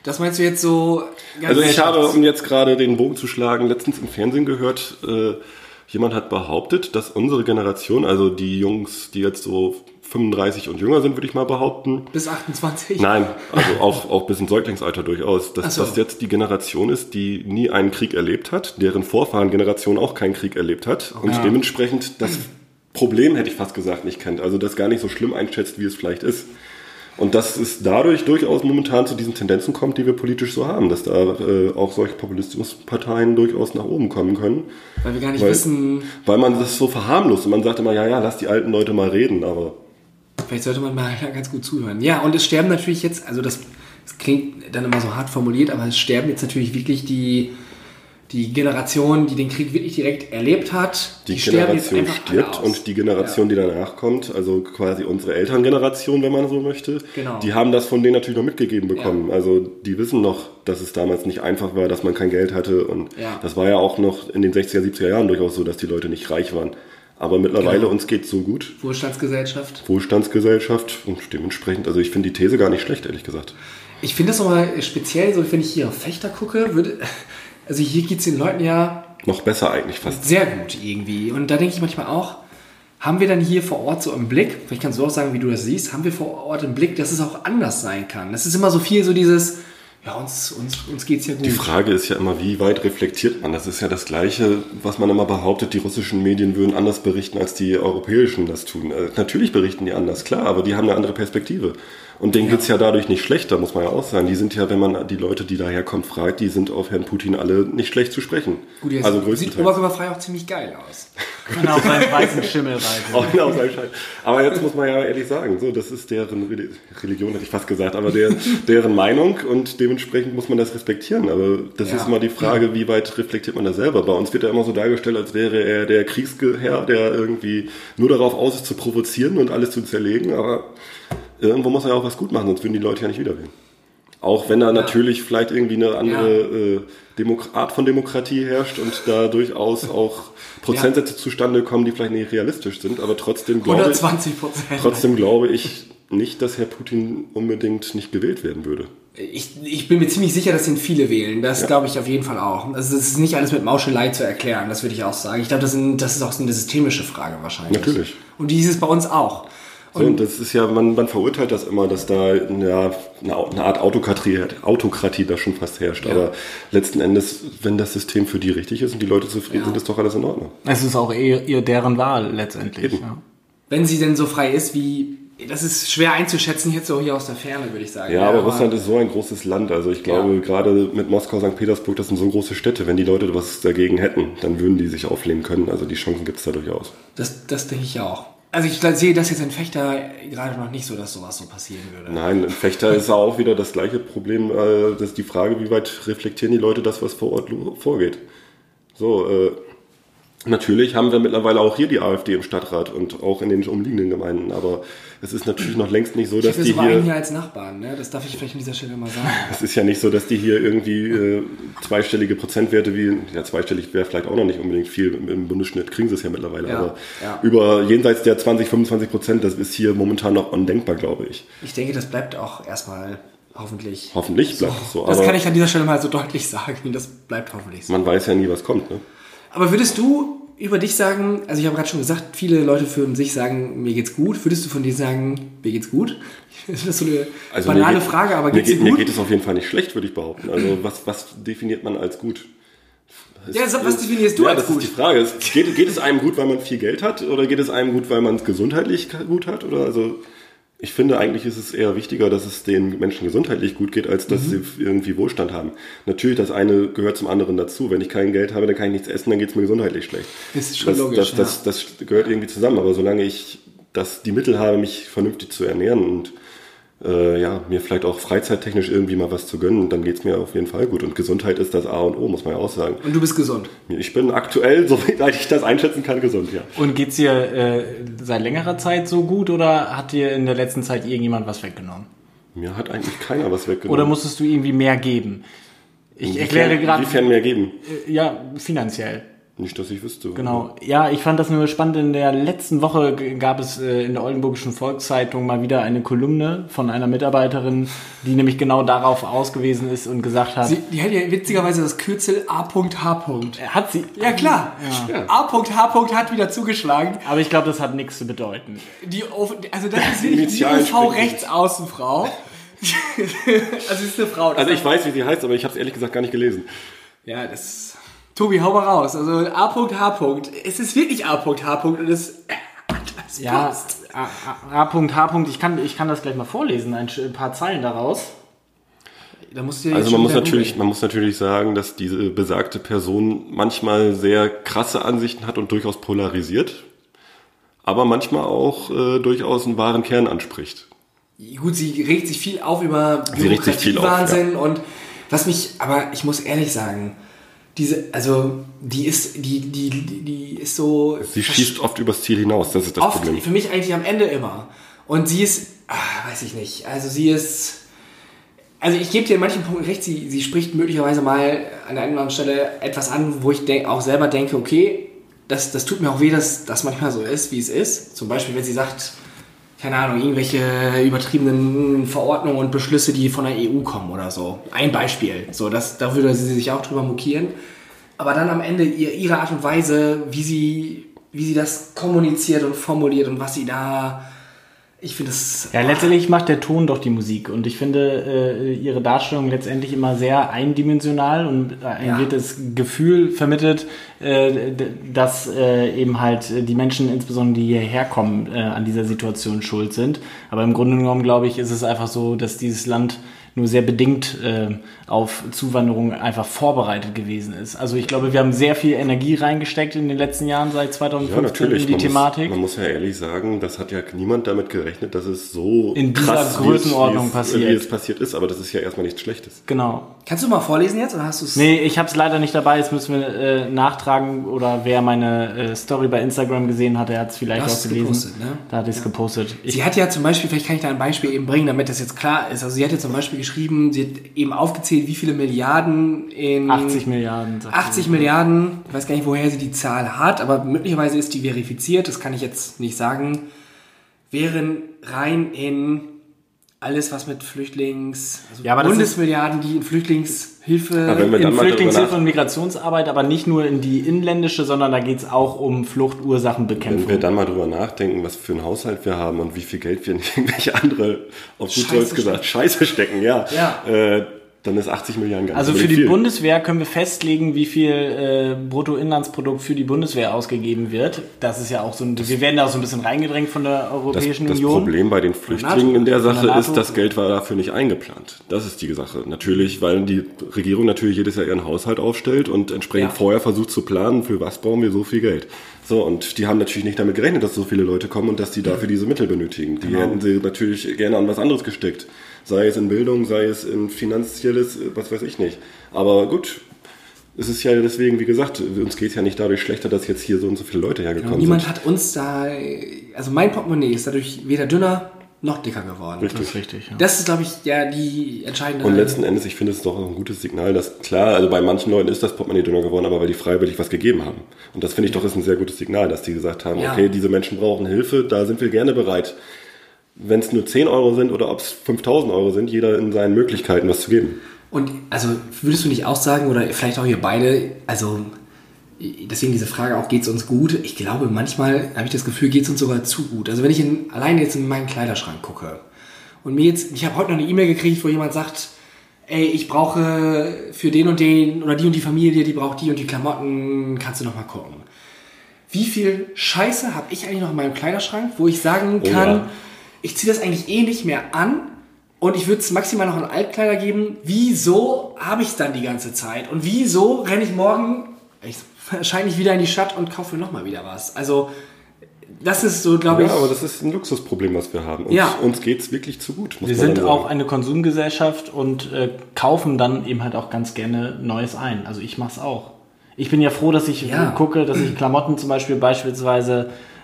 Das meinst du jetzt so... Also ich habe, um jetzt gerade den Bogen zu schlagen, letztens im Fernsehen gehört, äh, jemand hat behauptet, dass unsere Generation, also die Jungs, die jetzt so fünfunddreißig und jünger sind, würde ich mal behaupten. Bis achtundzwanzig? Nein, also auch, auch bis ins Säuglingsalter durchaus. Dass so. das jetzt die Generation ist, die nie einen Krieg erlebt hat, deren Vorfahrengeneration auch keinen Krieg erlebt hat und ja. dementsprechend das Problem, hätte ich fast gesagt, nicht kennt. Also das gar nicht so schlimm einschätzt, wie es vielleicht ist. Und dass es dadurch durchaus momentan zu diesen Tendenzen kommt, die wir politisch so haben, dass da äh, auch solche Populismusparteien durchaus nach oben kommen können. Weil wir gar nicht weil, wissen... Weil man das so verharmlost und man sagt immer, ja, ja, lass die alten Leute mal reden, aber... Vielleicht sollte man mal ganz gut zuhören. Ja, und es sterben natürlich jetzt, also das, das klingt dann immer so hart formuliert, aber es sterben jetzt natürlich wirklich die... Die Generation, die den Krieg wirklich direkt erlebt hat, die, die Generation stirbt und die Generation, ja. die danach kommt, also quasi unsere Elterngeneration, wenn man so möchte, genau. die haben das von denen natürlich noch mitgegeben bekommen. Ja. Also die wissen noch, dass es damals nicht einfach war, dass man kein Geld hatte und ja. das war ja auch noch in den sechziger, siebziger Jahren durchaus so, dass die Leute nicht reich waren. Aber mittlerweile genau. uns geht's so gut. Wohlstandsgesellschaft. Wohlstandsgesellschaft und dementsprechend, also ich finde die These gar nicht schlecht, ehrlich gesagt. Ich finde das nochmal speziell, so wenn ich hier auf Fechter gucke, würde... Also hier geht es den Leuten ja... Noch besser eigentlich fast. Sehr gut irgendwie. Und da denke ich manchmal auch, haben wir dann hier vor Ort so im Blick, vielleicht kannst du auch sagen, wie du das siehst, haben wir vor Ort im Blick, dass es auch anders sein kann. Das ist immer so viel so dieses, ja, uns, uns, uns geht's ja gut. Die Frage ist ja immer, wie weit reflektiert man? Das ist ja das Gleiche, was man immer behauptet, die russischen Medien würden anders berichten, als die europäischen das tun. Also natürlich berichten die anders, klar, aber die haben eine andere Perspektive. Und denen ja. geht's ja dadurch nicht schlechter, muss man ja auch sagen. Die sind ja, wenn man die Leute, die daherkommen, fragt, die sind auf Herrn Putin alle nicht schlecht zu sprechen. Gut, jetzt also sieht oberkörperfrei auch ziemlich geil aus. Und auf seinem weißen Schimmel reiten. Auch genau, sein Schein. Aber jetzt muss man ja ehrlich sagen, so, das ist deren Religion, hätte ich fast gesagt, aber der, deren Meinung und dementsprechend muss man das respektieren. Aber das ja. ist immer die Frage, wie weit reflektiert man das selber? Bei uns wird ja immer so dargestellt, als wäre er der Kriegsherr, der irgendwie nur darauf aus ist, zu provozieren und alles zu zerlegen, aber irgendwo muss er ja auch was gut machen, sonst würden die Leute ja nicht wieder wählen. Auch wenn da ja. natürlich vielleicht irgendwie eine andere ja. äh, Demok- Art von Demokratie herrscht und da durchaus auch Prozentsätze ja. zustande kommen, die vielleicht nicht realistisch sind, aber trotzdem glaube hundertzwanzig Prozent. ich, trotzdem glaube ich nicht, dass Herr Putin unbedingt nicht gewählt werden würde. Ich, ich bin mir ziemlich sicher, dass ihn viele wählen. Das ja. glaube ich auf jeden Fall auch. Also das ist nicht alles mit Mauschelei zu erklären, das würde ich auch sagen. Ich glaube, das, sind, das ist auch so eine systemische Frage wahrscheinlich. Natürlich. Und die ist es bei uns auch. So, und das ist ja, man, man verurteilt das immer, dass da ja, eine Art Autokratie, Autokratie da schon fast herrscht. Ja. Aber letzten Endes, wenn das System für die richtig ist und die Leute zufrieden ja. sind, ist doch alles in Ordnung. Es ist auch eher, eher deren Wahl letztendlich. Ja. Wenn sie denn so frei ist, wie... Das ist schwer einzuschätzen, jetzt so hier aus der Ferne, würde ich sagen. Ja, aber, aber Russland ist so ein großes Land. Also ich glaube, ja. gerade mit Moskau, Sankt Petersburg, das sind so große Städte. Wenn die Leute was dagegen hätten, dann würden die sich auflehnen können. Also die Chancen gibt es da durchaus. Das, das denke ich auch. Also ich sehe das jetzt in Fechter gerade noch nicht so, dass sowas so passieren würde. Nein, in Fechter ist auch wieder das gleiche Problem. Das ist die Frage, wie weit reflektieren die Leute das, was vor Ort vorgeht. So, äh, natürlich haben wir mittlerweile auch hier die AfD im Stadtrat und auch in den umliegenden Gemeinden, aber es ist natürlich noch längst nicht so, dass die hier... hier als Nachbarn, ne? Das darf ich vielleicht an dieser Stelle mal sagen. Es ist ja nicht so, dass die hier irgendwie äh, zweistellige Prozentwerte wie, ja zweistellig wäre vielleicht auch noch nicht unbedingt viel, im Bundesschnitt kriegen sie es ja mittlerweile, ja, aber ja. über jenseits der zwanzig, fünfundzwanzig Prozent, das ist hier momentan noch undenkbar, glaube ich. Ich denke, das bleibt auch erstmal... Hoffentlich. Hoffentlich bleibt es so. so. Das kann ich an dieser Stelle mal so deutlich sagen. Das bleibt hoffentlich so. Man weiß ja nie, was kommt, ne? Aber würdest du über dich sagen, also ich habe gerade schon gesagt, viele Leute für sich sagen, mir geht's gut. Würdest du von dir sagen, mir geht's gut? Das ist so eine also banale geht, Frage, aber geht's mir dir gut? Mir geht es auf jeden Fall nicht schlecht, würde ich behaupten. Also was, was definiert man als gut? Ja, was definierst du ja, als gut? Ja, das ist die Frage. Geht, geht es einem gut, weil man viel Geld hat? Oder geht es einem gut, weil man es gesundheitlich gut hat? Oder also... Ich finde, eigentlich ist es eher wichtiger, dass es den Menschen gesundheitlich gut geht, als dass mhm. sie irgendwie Wohlstand haben. Natürlich, das eine gehört zum anderen dazu. Wenn ich kein Geld habe, dann kann ich nichts essen, dann geht es mir gesundheitlich schlecht. Das ist schon das, logisch. Das, ja. das, das, das gehört irgendwie zusammen. Aber solange ich das, die Mittel habe, mich vernünftig zu ernähren und äh, ja, mir vielleicht auch freizeittechnisch irgendwie mal was zu gönnen, dann geht es mir auf jeden Fall gut. Und Gesundheit ist das A und O, muss man ja auch sagen. Und du bist gesund? Ich bin aktuell, soweit ich das einschätzen kann, gesund, ja. Und geht's dir äh, seit längerer Zeit so gut oder hat dir in der letzten Zeit irgendjemand was weggenommen? Mir hat eigentlich keiner was weggenommen. Oder musstest du irgendwie mehr geben? Ich inwiefern, erkläre gerade... Inwiefern mehr geben? Äh, ja, finanziell. Nicht, dass ich wüsste. Genau. Ja, ich fand das nur spannend. In der letzten Woche g- gab es äh, in der Oldenburgischen Volkszeitung mal wieder eine Kolumne von einer Mitarbeiterin, die nämlich genau darauf ausgewiesen ist und gesagt hat... Sie, die hat ja witzigerweise das Kürzel A H. Hat sie? Ja, klar. Ja. A H hat wieder zugeschlagen. Aber ich glaube, das hat nichts zu bedeuten. Die, O- also das ist wirklich die Initialen U V sprechen. Rechtsaußenfrau. also sie ist eine Frau. Also ich weiß, wie sie heißt, aber ich habe es ehrlich gesagt gar nicht gelesen. Ja, das... Tobi, hau mal raus. Also A H. Es ist wirklich A H und es... das Ja, passt. A H. Ich kann, ich kann das gleich mal vorlesen, ein sch- ein paar Zeilen daraus. Da musst du ja Also jetzt man schon muss wieder natürlich, googeln. man muss natürlich sagen, dass diese besagte Person manchmal sehr krasse Ansichten hat und durchaus polarisiert, aber manchmal auch äh, durchaus einen wahren Kern anspricht. Gut, sie regt sich viel auf über Sie regt sich viel auf, Bürokratiewahnsinn und was mich, aber ich muss ehrlich sagen, diese, also die ist, die, die, die, die ist so Sie schießt oft übers Ziel hinaus, das ist das oft, Problem. für mich eigentlich am Ende immer. Und sie ist, ah, weiß ich nicht, also sie ist, also ich gebe dir in manchen Punkten recht, sie, sie spricht möglicherweise mal an der einen oder anderen Stelle etwas an, wo ich denk, auch selber denke, okay, das, das tut mir auch weh, dass das manchmal so ist, wie es ist. Zum Beispiel, wenn sie sagt, keine Ahnung, irgendwelche übertriebenen Verordnungen und Beschlüsse, die von der E U kommen oder so. Ein Beispiel. So, das, da würde sie sich auch drüber mokieren. Aber dann am Ende ihr, ihre Art und Weise, wie sie, wie sie das kommuniziert und formuliert und was sie da... Ich finde es... Ja, letztendlich macht der Ton doch die Musik und ich finde äh, ihre Darstellung letztendlich immer sehr eindimensional und ein Ja. wird das Gefühl vermittelt, äh, d- dass äh, eben halt die Menschen, insbesondere die hierher kommen, äh, an dieser Situation schuld sind. Aber im Grunde genommen, glaube ich, ist es einfach so, dass dieses Land nur sehr bedingt äh, auf Zuwanderung einfach vorbereitet gewesen ist. Also ich glaube, wir haben sehr viel Energie reingesteckt in den letzten Jahren seit Ja, zweitausendfünfzehn natürlich. in die man Thematik. Muss, man muss ja ehrlich sagen, das hat ja niemand damit gerechnet, dass es so In dieser krass Größenordnung wie es, passiert. Wie es passiert ist, aber das ist ja erstmal nichts Schlechtes. Genau. Kannst du mal vorlesen jetzt oder hast du es? Nee, ich habe es leider nicht dabei. Jetzt müssen wir äh, nachtragen. Oder wer meine äh, Story bei Instagram gesehen hat, der hat es vielleicht Du auch hast es gelesen. gepostet, ne? Da hatte ich es gepostet. Ich, Sie hat ja zum Beispiel, vielleicht kann ich da ein Beispiel eben bringen, damit das jetzt klar ist. Also sie hat ja zum Beispiel geschrieben, sie hat eben aufgezählt, wie viele Milliarden in... achtzig Milliarden. sagt achtzig sie. Milliarden, ich weiß gar nicht, woher sie die Zahl hat, aber möglicherweise ist die verifiziert, das kann ich jetzt nicht sagen, wären rein in alles, was mit Flüchtlings... Also Ja, aber das Bundesmilliarden, die in Flüchtlingshilfe... Aber wenn wir In dann mal drüber Flüchtlingshilfe nach- und Migrationsarbeit, aber nicht nur in die inländische, sondern da geht es auch um Wenn wir Fluchtursachenbekämpfung. dann mal drüber nachdenken, was für einen Haushalt wir haben und wie viel Geld wir in irgendwelche andere, auf gut Scheiße Deutsch gesagt, Scheiße stecken, ja, Ja. Äh, dann ist achtzig Milliarden gar nicht Also so für die viel. Bundeswehr können wir festlegen, wie viel äh, Bruttoinlandsprodukt für die Bundeswehr ausgegeben wird. Das ist ja auch so ein, wir werden da auch so ein bisschen reingedrängt von der Das, Europäischen das Union. Problem bei den Flüchtlingen NATO. in der Von Sache der ist, NATO. das Geld war dafür nicht eingeplant. Das ist die Sache. Natürlich, weil die Regierung natürlich jedes Jahr ihren Haushalt aufstellt und entsprechend Ja. vorher versucht zu planen, für was brauchen wir so viel Geld. So, und die haben natürlich nicht damit gerechnet, dass so viele Leute kommen und dass die dafür diese Mittel benötigen. Die hätten sie natürlich gerne an was anderes gesteckt. Sei es in Bildung, sei es in finanzielles, was weiß ich nicht. Aber gut, es ist ja deswegen, wie gesagt, uns geht es ja nicht dadurch schlechter, dass jetzt hier so und so viele Leute hergekommen Niemand sind. hat uns da... Also mein Portemonnaie ist dadurch weder dünner noch dicker geworden. Richtig. Das ist richtig, ja. Das ist, glaube ich, ja die entscheidende... Und letzten Endes, ich finde es doch auch ein gutes Signal, dass klar, also bei manchen Leuten ist das Portemonnaie dünner geworden, aber weil die freiwillig was gegeben haben. Und das finde ich doch ist ein sehr gutes Signal, dass die gesagt haben, Ja. okay, diese Menschen brauchen Hilfe, da sind wir gerne bereit. Wenn es nur zehn Euro sind oder ob es fünftausend Euro sind, jeder in seinen Möglichkeiten was zu geben. Und also würdest du nicht auch sagen, oder vielleicht auch ihr beide, also deswegen diese Frage auch, geht es uns gut? Ich glaube, manchmal habe ich das Gefühl, geht es uns sogar zu gut. Also wenn ich in, alleine jetzt in meinen Kleiderschrank gucke und mir jetzt, ich habe heute noch eine E-Mail gekriegt, wo jemand sagt, ey, ich brauche für den und den oder die und die Familie, die braucht die und die Klamotten, kannst du noch mal gucken. Wie viel Scheiße habe ich eigentlich noch in meinem Kleiderschrank, wo ich sagen Oh kann, ja. ich ziehe das eigentlich eh nicht mehr an und ich würde es maximal noch in Altkleider geben. Wieso habe ich es dann die ganze Zeit? Und wieso renne ich morgen ich, wahrscheinlich wieder in die Stadt und kaufe mir nochmal wieder was? Also das ist so, glaube ich... Ja, aber das ist ein Luxusproblem, was wir haben. Uns, Ja. uns geht es wirklich zu gut, muss Wir man sind dann auch sagen. eine Konsumgesellschaft und äh, kaufen dann eben halt auch ganz gerne Neues ein. Also ich mache es auch. Ich bin ja froh, dass ich Ja. gucke, dass ich Klamotten zum Beispiel beispielsweise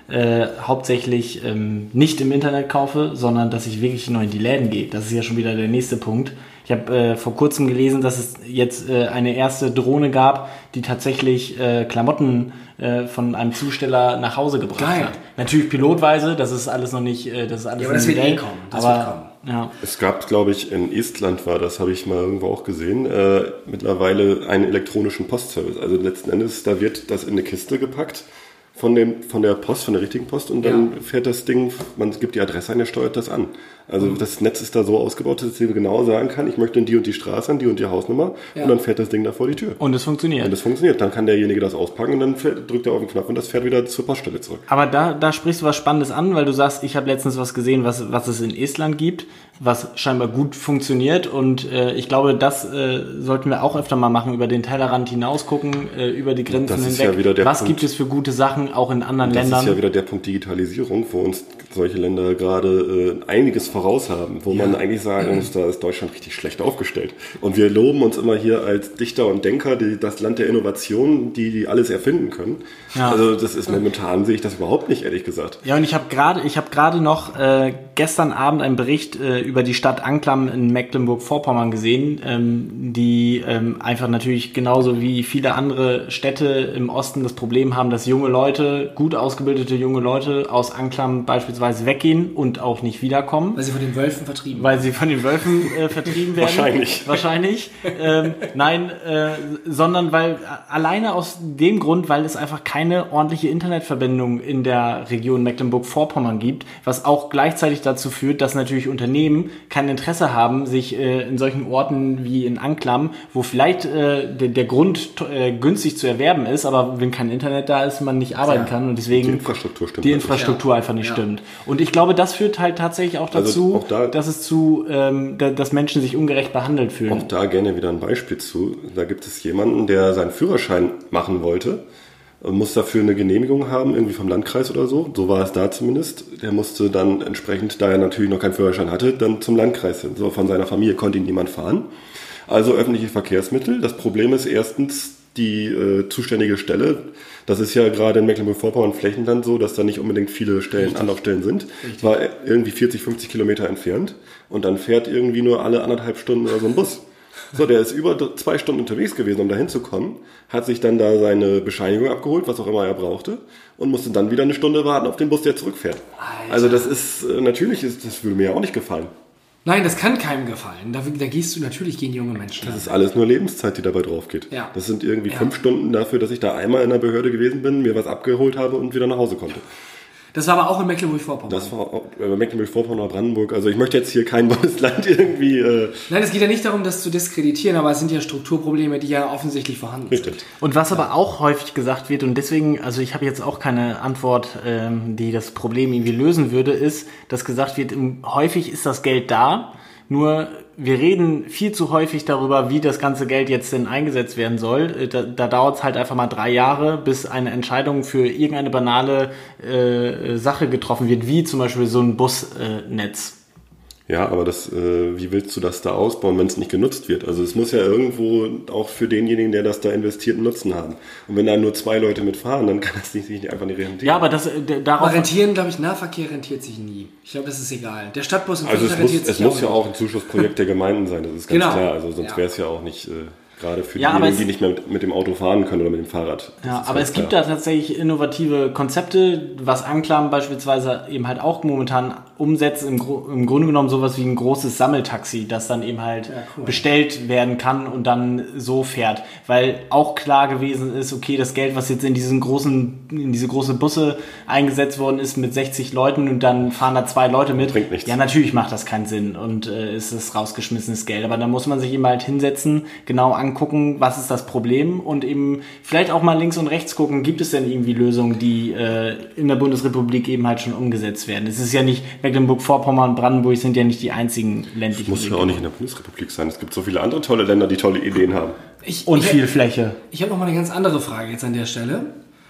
äh, hauptsächlich ähm, nicht im Internet kaufe, sondern dass ich wirklich neu in die Läden gehe. Das ist ja schon wieder der nächste Punkt. Ich habe äh, vor kurzem gelesen, dass es jetzt äh, eine erste Drohne gab, die tatsächlich äh, Klamotten äh, von einem Zusteller nach Hause gebracht Geil. hat. Natürlich pilotweise, das ist alles noch nicht, äh, das ist alles Ja, aber das wird Modell, eh kommen. Das aber, wird kommen. Ja. Es gab, glaube ich, in Estland war das, habe ich mal irgendwo auch gesehen, äh, mittlerweile einen elektronischen Postservice. Also letzten Endes, da wird das in eine Kiste gepackt von, dem, von der Post, von der richtigen Post und dann ja. fährt das Ding, man gibt die Adresse ein, der steuert das an. Also mhm. das Netz ist da so ausgebaut, dass es dir genau sagen kann, ich möchte in die und die Straße an, die und die Hausnummer ja. und dann fährt das Ding da vor die Tür. Und es funktioniert. Und es funktioniert. Dann kann derjenige das auspacken und dann fährt, drückt er auf den Knopf und das fährt wieder zur Poststelle zurück. Aber da, da sprichst du was Spannendes an, weil du sagst, ich habe letztens was gesehen, was, was es in Estland gibt, was scheinbar gut funktioniert und äh, ich glaube, das äh, sollten wir auch öfter mal machen, über den Tellerrand hinaus gucken, äh, über die Grenzen das ist hinweg. Ja wieder der was Punkt, gibt es für gute Sachen auch in anderen das Ländern? Das ist ja wieder der Punkt Digitalisierung, wo uns solche Länder gerade äh, einiges voraus haben, wo ja. man eigentlich sagen muss, da ist Deutschland richtig schlecht aufgestellt. Und wir loben uns immer hier als Dichter und Denker, die, das Land der Innovation, die, die alles erfinden können. Ja. Also das ist momentan, sehe ich das überhaupt nicht, ehrlich gesagt. Ja, und ich habe gerade ich habe gerade noch äh, gestern Abend einen Bericht äh, über die Stadt Anklam in Mecklenburg-Vorpommern gesehen, ähm, die ähm, einfach natürlich genauso wie viele andere Städte im Osten das Problem haben, dass junge Leute, gut ausgebildete junge Leute aus Anklam beispielsweise weggehen und auch nicht wiederkommen. Weil sie von den Wölfen vertrieben Weil sie von den Wölfen äh, vertrieben werden. Wahrscheinlich. Wahrscheinlich. Ähm, nein, äh, sondern weil alleine aus dem Grund, weil es einfach keine ordentliche Internetverbindung in der Region Mecklenburg-Vorpommern gibt, was auch gleichzeitig dazu führt, dass natürlich Unternehmen kein Interesse haben, sich äh, in solchen Orten wie in Anklam, wo vielleicht äh, der, der Grund äh, günstig zu erwerben ist, aber wenn kein Internet da ist, man nicht arbeiten ja. kann und deswegen die Infrastruktur stimmt. Die Infrastruktur ja. einfach nicht ja. stimmt. Und ich glaube, das führt halt tatsächlich auch dazu, also auch da, dass es zu, ähm, da, dass Menschen sich ungerecht behandelt fühlen. Auch da gerne wieder ein Beispiel zu. Da gibt es jemanden, der seinen Führerschein machen wollte und muss dafür eine Genehmigung haben, irgendwie vom Landkreis oder so. So war es da zumindest. Der musste dann entsprechend, da er natürlich noch keinen Führerschein hatte, dann zum Landkreis hin. So von seiner Familie konnte ihn niemand fahren. Also öffentliche Verkehrsmittel. Das Problem ist erstens die äh, zuständige Stelle. Das ist ja gerade in Mecklenburg-Vorpommern Flächenland so, dass da nicht unbedingt viele Stellen, Richtig. Anlaufstellen sind. Richtig. War irgendwie vierzig, fünfzig Kilometer entfernt und dann fährt irgendwie nur alle anderthalb Stunden oder so ein Bus. So, der ist über zwei Stunden unterwegs gewesen, um da hinzukommen, hat sich dann da seine Bescheinigung abgeholt, was auch immer er brauchte, und musste dann wieder eine Stunde warten auf den Bus, der zurückfährt. Alter. Also das ist, natürlich ist, das würde mir ja auch nicht gefallen. Nein, das kann keinem gefallen. Da, da gehst du natürlich gegen junge Menschen. Das ist alles nur Lebenszeit, die dabei drauf geht. Ja. Das sind irgendwie ja. fünf Stunden dafür, dass ich da einmal in der Behörde gewesen bin, mir was abgeholt habe und wieder nach Hause konnte. Das war aber auch in Mecklenburg-Vorpommern. Das war auch äh, Mecklenburg-Vorpommern oder Brandenburg. Also ich möchte jetzt hier kein Bundesland irgendwie... Äh Nein, es geht ja nicht darum, das zu diskreditieren, aber es sind ja Strukturprobleme, die ja offensichtlich vorhanden Richtig. sind. Und was aber auch häufig gesagt wird, und deswegen, also ich habe jetzt auch keine Antwort, ähm, die das Problem irgendwie lösen würde, ist, dass gesagt wird, häufig ist das Geld da, nur wir reden viel zu häufig darüber, wie das ganze Geld jetzt denn eingesetzt werden soll. Da, da dauert es halt einfach mal drei Jahre, bis eine Entscheidung für irgendeine banale äh, Sache getroffen wird, wie zum Beispiel so ein Busnetz. Ja, aber das, äh, wie willst du das da ausbauen, wenn es nicht genutzt wird? Also es muss ja irgendwo auch für denjenigen, der das da investiert, einen Nutzen haben. Und wenn da nur zwei Leute mitfahren, dann kann das nicht, sich nicht einfach nicht rentieren. Ja, aber das äh, darauf... Aber rentieren, glaube ich, Nahverkehr rentiert sich nie. Ich glaube, das ist egal. Der Stadtbus im Also es rentiert muss, sich es muss ja nicht. auch ein Zuschussprojekt der Gemeinden sein, das ist ganz genau. klar. Also sonst ja. wäre es ja auch nicht... Äh, Gerade für ja, diejenigen, die nicht mehr mit, mit dem Auto fahren können oder mit dem Fahrrad. Das ja, aber es klar. gibt da tatsächlich innovative Konzepte, was Anklam beispielsweise eben halt auch momentan umsetzt, im, im Grunde genommen sowas wie ein großes Sammeltaxi, das dann eben halt ja, cool. bestellt werden kann und dann so fährt. Weil auch klar gewesen ist, okay, das Geld, was jetzt in diesen großen, in diese großen Busse eingesetzt worden ist mit sechzig Leuten und dann fahren da zwei Leute mit. Bringt nichts. Ja, natürlich macht das keinen Sinn und äh, ist es rausgeschmissenes Geld. Aber da muss man sich eben halt hinsetzen, genau angucken, gucken, was ist das Problem und eben vielleicht auch mal links und rechts gucken, gibt es denn irgendwie Lösungen, die äh, in der Bundesrepublik eben halt schon umgesetzt werden. Es ist ja nicht, Mecklenburg-Vorpommern und Brandenburg sind ja nicht die einzigen ländlichen. Das muss ja auch nicht in der Bundesrepublik sein. Es gibt so viele andere tolle Länder, die tolle Ideen haben. Ich, und ich, viel Fläche. Ich habe noch mal eine ganz andere Frage jetzt an der Stelle.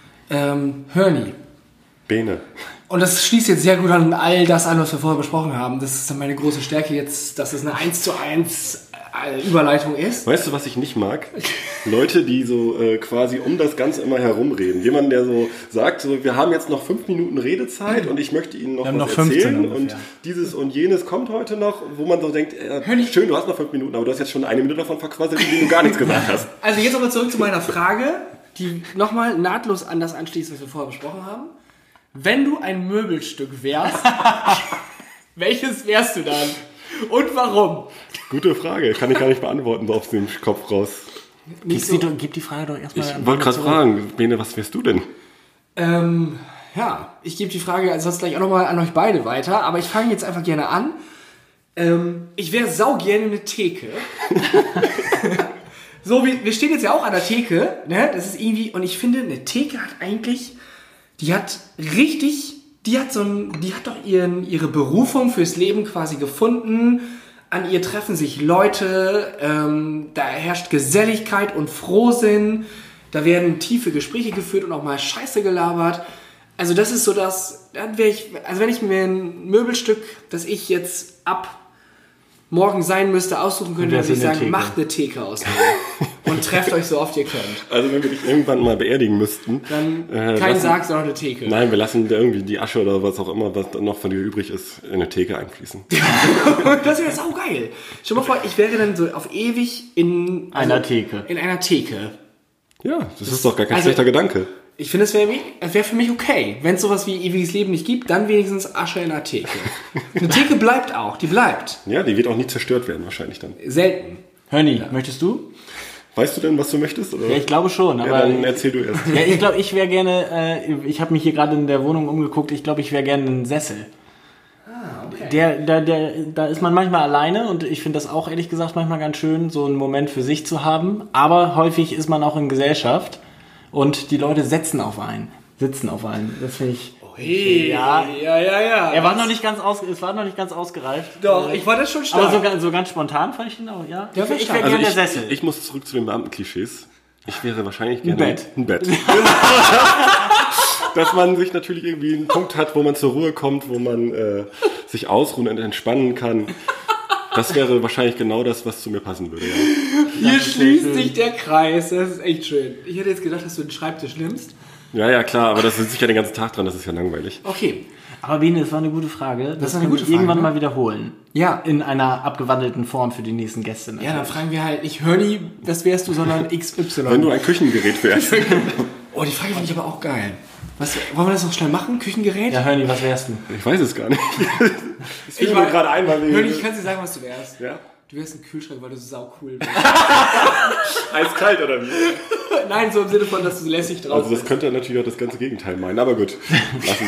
Ähm, Hörni. Bene. Und das schließt jetzt sehr gut an all das an, was wir vorher besprochen haben. Das ist dann meine große Stärke jetzt, dass es eine eins zu eins Überleitung ist. Weißt du, was ich nicht mag? Leute, die so äh, quasi um das Ganze immer herumreden. Jemand, der so sagt, so, wir haben jetzt noch fünf Minuten Redezeit und ich möchte Ihnen noch Wir was haben noch erzählen. fünfzehn Und ungefähr. dieses und jenes kommt heute noch, wo man so denkt, äh, Hör nicht- schön, du hast noch fünf Minuten, aber du hast jetzt schon eine Minute davon verquasselt, in denen du gar nichts gesagt hast. Also jetzt aber zurück zu meiner Frage, die nochmal nahtlos an das anschließt, was wir vorher besprochen haben. Wenn du ein Möbelstück wärst, welches wärst du dann? Und warum? Gute Frage, kann ich gar nicht beantworten, so aus dem Kopf raus. Gib, sie doch, gib die Frage doch erstmal. Ich wollte gerade fragen, Bene, was wärst du denn? Ähm, ja, ich gebe die Frage also sonst gleich auch nochmal an euch beide weiter, aber ich fange jetzt einfach gerne an. Ähm, ich wäre sau gerne eine Theke. So, wir, wir stehen jetzt ja auch an der Theke, ne? Das ist irgendwie, und ich finde, eine Theke hat eigentlich, die hat richtig, die hat so ein, die hat doch ihren, ihre Berufung fürs Leben quasi gefunden. An ihr treffen sich Leute, ähm, da herrscht Geselligkeit und Frohsinn, da werden tiefe Gespräche geführt und auch mal Scheiße gelabert. Also das ist so das, dann wäre ich, also wenn ich mir ein Möbelstück, das ich jetzt ab morgen sein müsste, aussuchen könnte, wär's würde ich eine sagen, Theke. macht eine Theke aus mir. Und trefft euch so oft ihr könnt. Also wenn wir dich irgendwann mal beerdigen müssten. Dann äh, kein lassen- Sarg, sondern eine Theke. Nein, wir lassen irgendwie die Asche oder was auch immer, was dann noch von dir übrig ist, in eine Theke einfließen. Das wäre sau geil. Stell dir mal vor, ich wäre dann so auf ewig in also Einer Theke. In einer Theke. Ja, das ist doch gar kein also- schlechter Gedanke. Ich finde, es wäre wär für mich okay. Wenn es sowas wie ewiges Leben nicht gibt, dann wenigstens Asche in einer Theke. Eine Theke bleibt auch, die bleibt. Ja, die wird auch nie zerstört werden wahrscheinlich dann. Selten. Hörni, möchtest du? Weißt du denn, was du möchtest? Oder? Ja, ich glaube schon, Ja, aber... dann erzähl du erst. Ja, ich glaube, ich wäre gerne, äh, ich habe mich hier gerade in der Wohnung umgeguckt, ich glaube, ich wäre gerne ein Sessel. Ah, okay. Der, der, der, da ist man manchmal alleine und ich finde das auch ehrlich gesagt manchmal ganz schön, so einen Moment für sich zu haben. Aber häufig ist man auch in Gesellschaft und die Leute setzen auf einen, sitzen auf einen. Das finde ich... Hey, Ja. ja, ja, ja. Er war noch nicht ganz aus, es war noch nicht ganz ausgereift. Doch, Äh, ich war das schon stark. Aber so, ganz- so ganz spontan fand ich ihn auch, ja. Ja, ich ich stark. wäre Also gerne ich, der Sessel. ich muss zurück zu den Beamtenklischees. Ich wäre wahrscheinlich gerne... Bett. Ein Bett. Dass man sich natürlich irgendwie einen Punkt hat, wo man zur Ruhe kommt, wo man äh, sich ausruhen und entspannen kann. Das wäre wahrscheinlich genau das, was zu mir passen würde, ja. Hier Das ist schließt schön. sich der Kreis. Das ist echt schön. Ich hätte jetzt gedacht, dass du den Schreibtisch nimmst. Ja, ja, klar, aber das sitze ich ja den ganzen Tag dran, das ist ja langweilig. Okay. Aber Bene, das war eine gute Frage. Das, ist eine können gute wir irgendwann Frage, ne? mal wiederholen. Ja. In einer abgewandelten Form für die nächsten Gäste. Ja, dann fragen wir halt nicht Hörni, das wärst du, sondern X Y. Wenn du ein Küchengerät wärst. Oh, die Frage finde ich aber auch geil. Was, wollen wir das noch schnell machen? Küchengerät? Ja, Hörni, was wärst du? Ich weiß es gar nicht. Das fiel Ich mir weiß- gerade ein, weil wir... Hörni, ich kann dir sagen, was du wärst. Ja? Du wärst ein Kühlschrank, weil du so sau cool bist. Eiskalt oder wie? Nein, so im Sinne von, dass du lässig drauf Also das könnte natürlich auch das ganze Gegenteil meinen, aber gut, lassen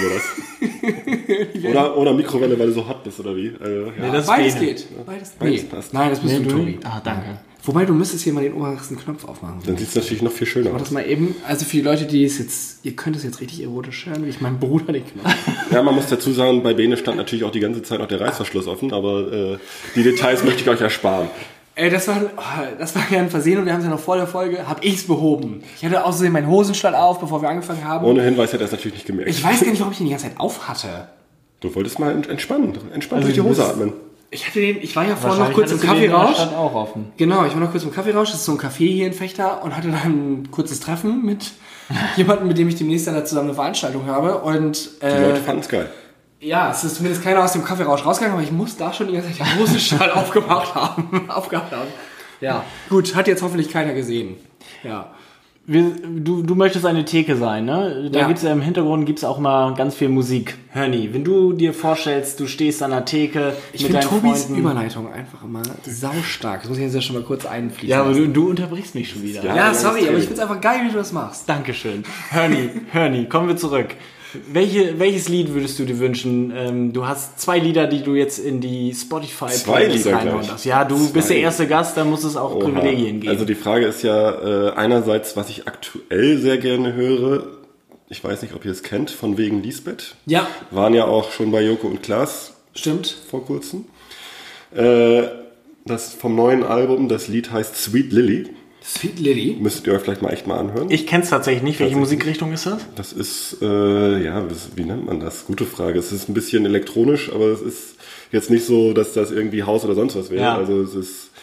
wir das. Oder, oder Mikrowelle, weil du so hot bist, oder wie? Also, ja. Nee, das ist Beides Bene. geht. Beides, Beides nee. passt. Nein, das bist Nee, du, du Tobi. nicht? Ah, danke. Wobei, du müsstest hier mal den obersten Knopf aufmachen. Dann sieht es natürlich noch viel schöner Mach aus. das mal eben. Also für die Leute, die es jetzt, ihr könnt es jetzt richtig erotisch hören, wie ich meinem Bruder den Knopf. Ja, man muss dazu sagen, bei Bene stand natürlich auch die ganze Zeit noch der Reißverschluss offen, aber äh, die Details möchte ich euch ersparen. Ey, das war, oh, das war ja ein Versehen und wir haben es ja noch vor der Folge, hab ich's behoben. Ich hatte außerdem meinen Hosenstall auf, bevor wir angefangen haben. Ohne Hinweis hätte er es natürlich nicht gemerkt. Ich weiß gar nicht, warum ich den die ganze Zeit auf hatte. Du wolltest mal ent- entspannen, entspannt Also durch die du Hose bist- atmen. Ich hatte den, ich war ja vorhin noch Wahrscheinlich kurz im hattest du den in der Kaffeerausch. Stadt auch offen. Genau, ich war noch kurz im Kaffeerausch, das ist so ein Café hier in Fechter und hatte dann ein kurzes Treffen mit jemandem, mit dem ich demnächst dann da zusammen eine Veranstaltung habe. Und Die äh, Leute fanden es geil. ja, es ist zumindest keiner aus dem Kaffeerausch rausgegangen, aber ich muss da schon die ganze Zeit den Hosenstall aufgemacht haben. aufgehabt haben. Ja, gut, hat jetzt hoffentlich keiner gesehen. Ja. Wir, du, du möchtest eine Theke sein, ne? Da Ja. gibt's ja im Hintergrund gibt's auch mal ganz viel Musik. Hörni, wenn du dir vorstellst, du stehst an der Theke Ich mit finde deinen Tobis Freunden. Überleitung einfach immer saustark. Das muss ich jetzt ja schon mal kurz einfließen Ja, aber lassen. du, du unterbrichst mich schon wieder. Ja. Ja, sorry, extrem. aber ich finde es einfach geil, wie du das machst. Dankeschön. Hörni, Hörni, kommen wir zurück. Welche, welches Lied würdest du dir wünschen? Ähm, du hast zwei Lieder, die du jetzt in die Spotify Zwei Lieder reinhauen gleich. darfst. Ja, du Zwei. bist der erste Gast, da muss es auch Oha. Privilegien geben. Also die Frage ist ja äh, einerseits, was ich aktuell sehr gerne höre. Ich weiß nicht, ob ihr es kennt, von wegen Lisbeth. Ja, Waren ja auch schon bei Joko und Klaas stimmt. vor kurzem. Äh, das vom neuen Album, das Lied heißt Sweet Lily. Sweet Lily. Müsstet ihr euch vielleicht mal echt mal anhören. ich kenn's tatsächlich nicht. Welche Tatsächlich. Musikrichtung ist das? Das ist, äh, ja, was, wie nennt man das? Gute Frage. Es ist ein bisschen elektronisch, aber es ist jetzt nicht so, dass das irgendwie Haus oder sonst was wäre. Ja. Also es ist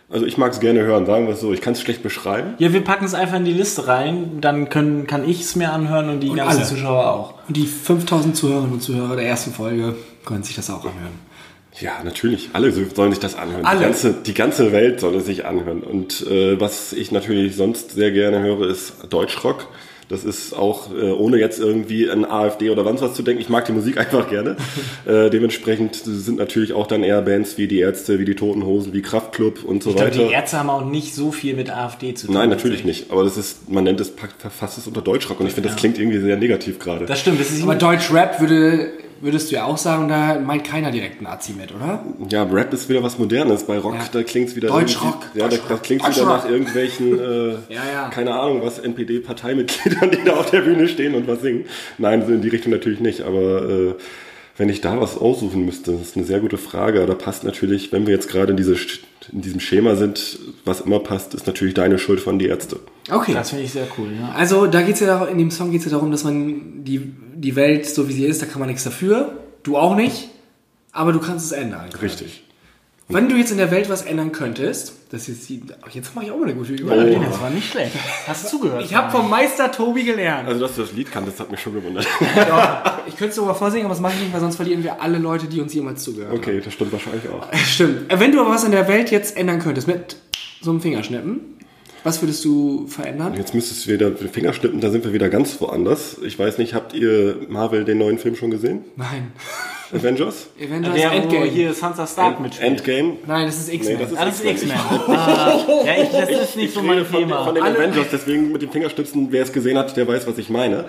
Also ich mag es gerne hören, sagen wir es so. Ich kann es schlecht beschreiben. Ja, wir packen es einfach in die Liste rein, dann können, kann ich es mir anhören und die Und ganzen alle. Zuschauer auch. Und die fünftausend Zuhörerinnen und Zuhörer der ersten Folge können sich das auch anhören. Ja, natürlich. Alle sollen sich das anhören. Alle. Die ganze, die ganze Welt soll es sich anhören. Und äh, was ich natürlich sonst sehr gerne höre, ist Deutschrock. Das ist auch, äh, ohne jetzt irgendwie an AfD oder sonst was zu denken, ich mag die Musik einfach gerne. äh, dementsprechend sind natürlich auch dann eher Bands wie die Ärzte, wie die Toten Hosen, wie Kraftklub und so Ich glaube, weiter. die Ärzte haben auch nicht so viel mit AfD zu tun. Nein, natürlich nicht. Aber das ist, man nennt es, fasst es unter Deutschrock. Und ich finde, das klingt irgendwie sehr negativ gerade. Das stimmt. Das ist Aber Deutschrap würde, würdest du ja auch sagen, da meint keiner direkt einen Nazi mit, oder? Ja, Rap ist wieder was Modernes. Bei Rock, Ja. da klingt's wieder Deutschrock. irgendwie- Ja, da, da klingt's wieder Deutschrock. nach irgendwelchen, äh, Ja, ja. keine Ahnung, was N P D-Parteimitgliedern, die da auf der Bühne stehen und was singen. Nein, so in die Richtung natürlich nicht. Aber äh, wenn ich da was aussuchen müsste, das ist eine sehr gute Frage. Da passt natürlich, wenn wir jetzt gerade in, diese, in diesem Schema sind, was immer passt, ist natürlich Deine Schuld von die Ärzte. Okay. Das finde ich sehr cool, ja. Also da geht's ja darum, in dem Song geht es ja darum, dass man die, die Welt so wie sie ist, da kann man nichts dafür. Du auch nicht, aber du kannst es ändern. Richtig. Wenn du jetzt in der Welt was ändern könntest, das ist die, jetzt mache ich auch mal eine gute Überleitung. Das war nicht schlecht. Hast du zugehört? Ich habe vom Meister Tobi gelernt. Also, dass du das Lied kanntest, hat mich schon gewundert. Ja, ich könnte es sogar vorsingen, aber das mache ich nicht, weil sonst verlieren wir alle Leute, die uns jemals zugehört haben. Okay, das stimmt wahrscheinlich auch. Stimmt. Wenn du aber was in der Welt jetzt ändern könntest, mit so einem Fingerschnippen, was würdest du verändern? Jetzt müsstest du wieder mit den Finger schnippen, da sind wir wieder ganz woanders. Ich weiß nicht, habt ihr Marvel den neuen Film schon gesehen? Nein. Avengers? Avengers Der, wo Endgame. hier Sansa Stark mitspielt. Endgame? Nein, das ist X-Men. Nee, das ist Ah, das ist X-Men. X-Men. Ah, ja, ich, das ist nicht so mein rede von, Thema. von den Alle- Avengers, deswegen mit dem Fingerschnipsen, wer es gesehen hat, der weiß, was ich meine.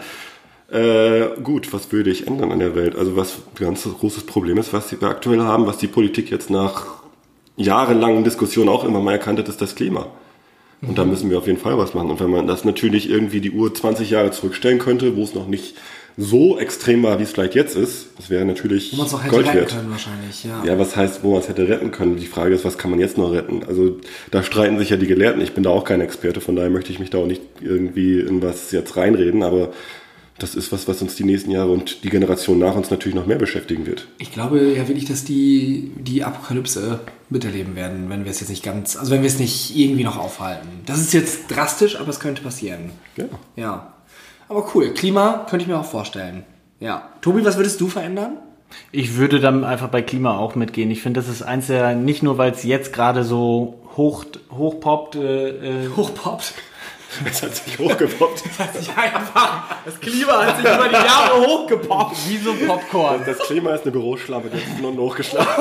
Äh, gut, was würde ich ändern an der Welt? Also was ein ganz großes Problem ist, was wir aktuell haben, was die Politik jetzt nach jahrelangen Diskussionen auch immer mal erkannt hat, ist das Klima. Und da müssen wir auf jeden Fall was machen. Und wenn man das natürlich irgendwie die Uhr zwanzig Jahre zurückstellen könnte, wo es noch nicht so extrem war, wie es vielleicht jetzt ist, das wäre natürlich Wo man es noch hätte Gold retten wert. können wahrscheinlich, ja. Ja, was heißt, wo man es hätte retten können? Die Frage ist, was kann man jetzt noch retten? Also da streiten sich ja die Gelehrten. Ich bin da auch kein Experte, von daher möchte ich mich da auch nicht irgendwie in was jetzt reinreden, aber das ist was, was uns die nächsten Jahre und die Generation nach uns natürlich noch mehr beschäftigen wird. Ich glaube ja wirklich, dass die die Apokalypse miterleben werden, wenn wir es jetzt nicht ganz, also wenn wir es nicht irgendwie noch aufhalten. Das ist jetzt drastisch, aber es könnte passieren. Ja. Ja. Aber cool. Klima könnte ich mir auch vorstellen. Ja. Tobi, was würdest du verändern? Ich würde dann einfach bei Klima auch mitgehen. Ich finde, das ist eins der, nicht nur weil es jetzt gerade so hoch, hochpoppt, äh, äh, Hochpoppt. Es hat sich hochgepoppt. Ja, einfach. Das Klima hat sich über die Jahre hochgepoppt. wie so Popcorn. Das Klima ist eine Büroschlampe, die ist von unten hochgeschlagen.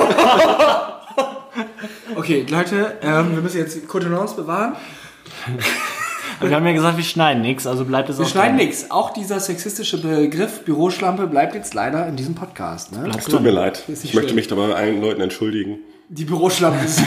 Okay, Leute, ähm, wir müssen jetzt Contenance bewahren. Wir haben ja gesagt, wir schneiden nichts, also bleibt es Wir auch schneiden drin. nichts. Auch dieser sexistische Begriff Büroschlampe bleibt jetzt leider in diesem Podcast. Ne? Es tut mir leid. Ist nicht Ich möchte schlimm. mich dabei allen Leuten entschuldigen. Die Büroschlampe ist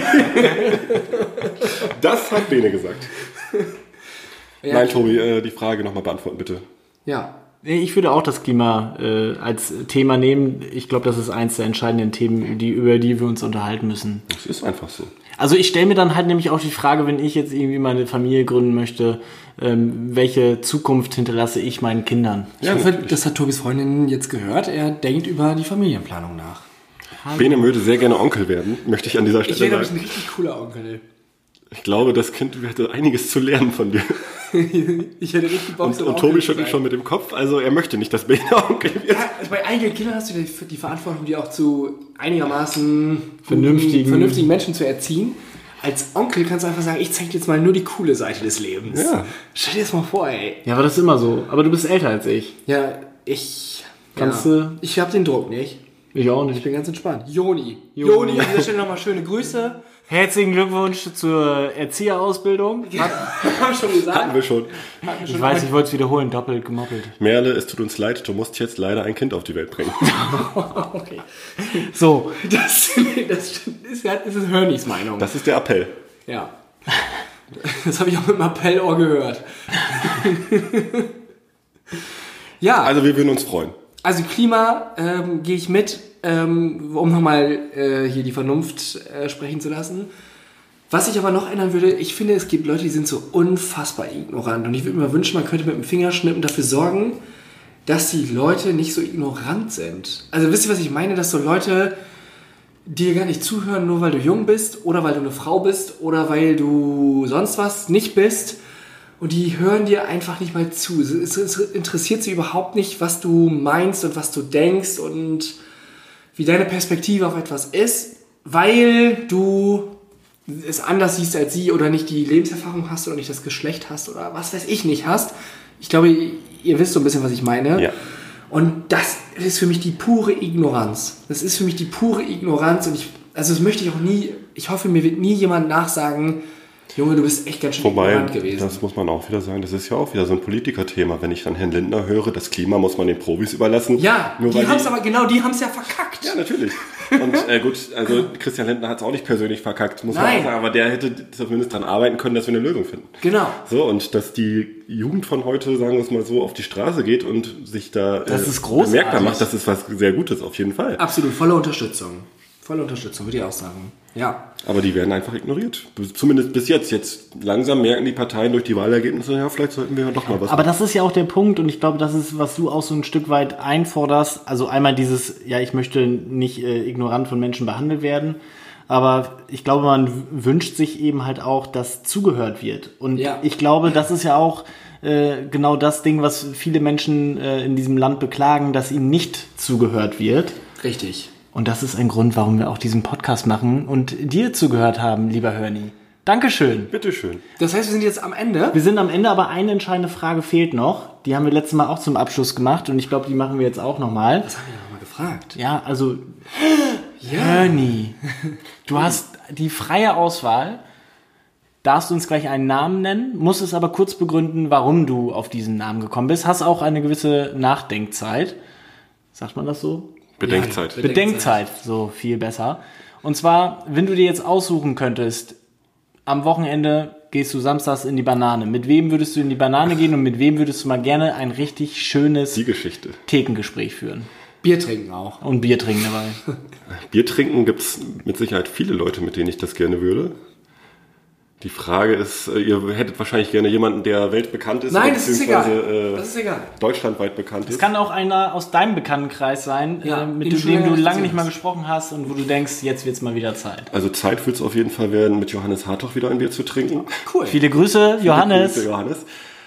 Das hat Bene gesagt. Ja. Nein, Tobi, äh, die Frage nochmal beantworten, bitte. Ja. Nee, ich würde auch das Klima äh, als Thema nehmen. Ich glaube, das ist eins der entscheidenden Themen, die, über die wir uns unterhalten müssen. Das ist einfach so. Also ich stelle mir dann halt nämlich auch die Frage, wenn ich jetzt irgendwie meine Familie gründen möchte, ähm, welche Zukunft hinterlasse ich meinen Kindern? Ich hoffe, das hat Tobis Freundin jetzt gehört. Er denkt über die Familienplanung nach. Bene würde sehr gerne Onkel werden, möchte ich an dieser Ich Stelle wäre, glaube ich, sagen. ein richtig cooler Onkel. Ich glaube, das Kind hätte einiges zu lernen von dir. Ich hätte richtig Bock, Und, so ein und Onkel Tobi zu schüttelt sein. schon mit dem Kopf, also er möchte nicht, dass Bene Onkel wird. Ja, also bei eigenen Kindern hast du die, die Verantwortung, die auch zu einigermaßen Vernünftigen- guten, vernünftigen Menschen zu erziehen. Als Onkel kannst du einfach sagen, ich zeig dir jetzt mal nur die coole Seite des Lebens. Ja. Stell dir das mal vor, ey. Ja, aber das ist immer so. Aber du bist älter als ich. Ja, ich... Kannst ja. du- Ich habe den Druck nicht. Ich auch Ich nicht. bin ganz entspannt. Joni. Joni. Joni, an dieser Stelle nochmal schöne Grüße. Herzlichen Glückwunsch zur Erzieherausbildung. Haben wir schon gesagt. Hatten wir schon. Hatten wir schon Ich weiß, ich wollte es wiederholen, doppelt gemoppelt. Merle, es tut uns leid, du musst jetzt leider ein Kind auf die Welt bringen. Okay. So, Das, das ist, ja- das ist Hörnis Meinung. Das ist der Appell. Ja. Das habe ich auch mit dem Appellohr gehört. Ja, Also wir würden uns freuen. also Klima ähm, gehe ich mit, ähm, um nochmal äh, hier die Vernunft äh, sprechen zu lassen. Was ich aber noch ändern würde, ich finde, es gibt Leute, die sind so unfassbar ignorant. Und ich würde mir wünschen, man könnte mit dem Fingerschnippen dafür sorgen, dass die Leute nicht so ignorant sind. Also wisst ihr, was ich meine? Dass so Leute dir gar nicht zuhören, nur weil du jung bist oder weil du eine Frau bist oder weil du sonst was nicht bist. Und die hören dir einfach nicht mal zu. Es, es interessiert sie überhaupt nicht, was du meinst und was du denkst und wie deine Perspektive auf etwas ist, weil du es anders siehst als sie oder nicht die Lebenserfahrung hast oder nicht das Geschlecht hast oder was weiß ich nicht hast. Ich glaube, ihr wisst so ein bisschen, was ich meine. Ja. Und das ist für mich die pure Ignoranz. Das ist für mich die pure Ignoranz und ich, also das möchte ich auch nie, ich hoffe, mir wird nie jemand nachsagen, Junge, du bist echt ganz schön Wobei, ignorant gewesen. das muss man auch wieder sagen, das ist ja auch wieder so ein Politikerthema. Wenn ich dann Herrn Lindner höre, das Klima muss man den Profis überlassen. Ja, nur die haben es aber, genau, die haben es ja verkackt. Ja, natürlich. Und äh, gut, also Christian Lindner hat es auch nicht persönlich verkackt, muss man Nein. auch sagen, aber der hätte zumindest daran arbeiten können, dass wir eine Lösung finden. Genau. So, und dass die Jugend von heute, sagen wir es mal so, auf die Straße geht und sich da Das ist großartig. bemerkbar macht, das ist was sehr Gutes, auf jeden Fall. Absolut, volle Unterstützung. Volle Unterstützung, würde ich auch sagen. Ja. Aber die werden einfach ignoriert. Zumindest bis jetzt. Jetzt langsam merken die Parteien durch die Wahlergebnisse, ja, vielleicht sollten wir ja doch mal was Aber machen. das ist ja auch der Punkt und ich glaube, das ist, was du auch so ein Stück weit einforderst. Also einmal dieses, ja, ich möchte nicht äh, ignorant von Menschen behandelt werden, aber ich glaube, man w- wünscht sich eben halt auch, dass zugehört wird. Und Ja. ich glaube, das ist ja auch äh, genau das Ding, was viele Menschen äh, in diesem Land beklagen, dass ihnen nicht zugehört wird. Richtig. Und das ist ein Grund, warum wir auch diesen Podcast machen und dir zugehört haben, lieber Hörni. Dankeschön. Bitteschön. Das heißt, wir sind jetzt am Ende. Wir sind am Ende, aber eine entscheidende Frage fehlt noch. Die haben wir letztes Mal auch zum Abschluss gemacht und ich glaube, die machen wir jetzt auch nochmal. Das haben wir nochmal gefragt. Ja, also, Hörni, du hast die freie Auswahl, darfst uns gleich einen Namen nennen, musst es aber kurz begründen, warum du auf diesen Namen gekommen bist. Hast auch eine gewisse Nachdenkzeit. Sagt man das so? Bedenkzeit. Ja, Bedenkzeit, so viel besser. Und zwar, wenn du dir jetzt aussuchen könntest, am Wochenende gehst du samstags in die Banane. Mit wem würdest du in die Banane gehen und mit wem würdest du mal gerne ein richtig schönes Die Geschichte. Thekengespräch führen? Bier trinken auch. Und Bier trinken dabei. Bier trinken gibt es mit Sicherheit viele Leute, mit denen ich das gerne würde. Die Frage ist, äh, ihr hättet wahrscheinlich gerne jemanden, der weltbekannt ist. Nein, das ist egal. beziehungsweise, äh, Das ist egal. deutschlandweit bekannt Es ist. kann auch einer aus deinem Bekanntenkreis sein, Ja, äh, mit den dem schon länger du nicht lange gesehen nicht mal hast. gesprochen hast und wo du denkst, jetzt wird's mal wieder Zeit. Also Zeit wird es auf jeden Fall werden, mit Johannes Hartog wieder ein Bier zu trinken. Cool. Viele Grüße, Johannes. Grüße, Johannes.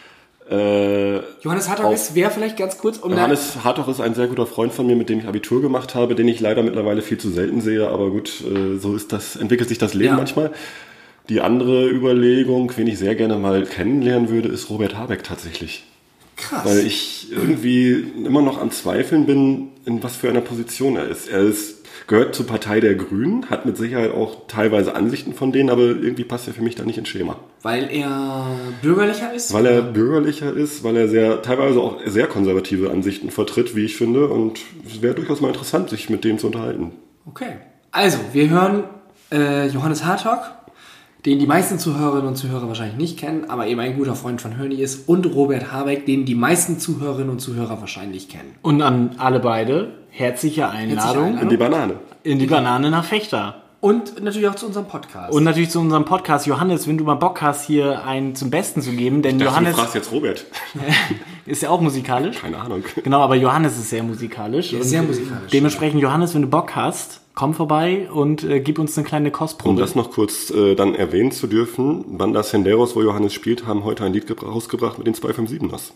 Äh, Johannes Hartog Auf- ist, wer vielleicht ganz kurz, um Johannes Hartog ist ein sehr guter Freund von mir, mit dem ich Abitur gemacht habe, den ich leider mittlerweile viel zu selten sehe, aber gut, äh, so ist das, entwickelt sich das Leben Ja. manchmal. Die andere Überlegung, wen ich sehr gerne mal kennenlernen würde, ist Robert Habeck tatsächlich. krass. Weil ich irgendwie immer noch am Zweifeln bin, in was für einer Position er ist. Er ist, gehört zur Partei der Grünen, hat mit Sicherheit auch teilweise Ansichten von denen, aber irgendwie passt er für mich da nicht ins Schema. Weil er bürgerlicher ist? Weil er bürgerlicher ist, weil er sehr, teilweise auch sehr konservative Ansichten vertritt, wie ich finde, und es wäre durchaus mal interessant, sich mit dem zu unterhalten. Okay. Also, wir hören äh, Johannes Hartog, den die meisten Zuhörerinnen und Zuhörer wahrscheinlich nicht kennen, aber eben ein guter Freund von Hörni ist, und Robert Habeck, den die meisten Zuhörerinnen und Zuhörer wahrscheinlich kennen. Und an alle beide herzliche Einladung Einladung. In die Banane. in die Banane nach Fechter. Und natürlich auch zu unserem Podcast. Und natürlich zu unserem Podcast. Johannes, wenn du mal Bock hast, hier einen zum Besten zu geben, denn Ich dachte, Johannes du fragst jetzt Robert. ist ja auch musikalisch. Keine Ahnung. Genau, aber Johannes ist sehr musikalisch. Ja, Und sehr musikalisch, Dementsprechend, Johannes, wenn du Bock hast, komm vorbei und äh, gib uns eine kleine Um Kostprobe. das noch kurz äh, dann erwähnen zu dürfen, Banda Senderos, wo Johannes spielt, haben heute ein Lied gebra- rausgebracht mit den zwei fünf siebeners.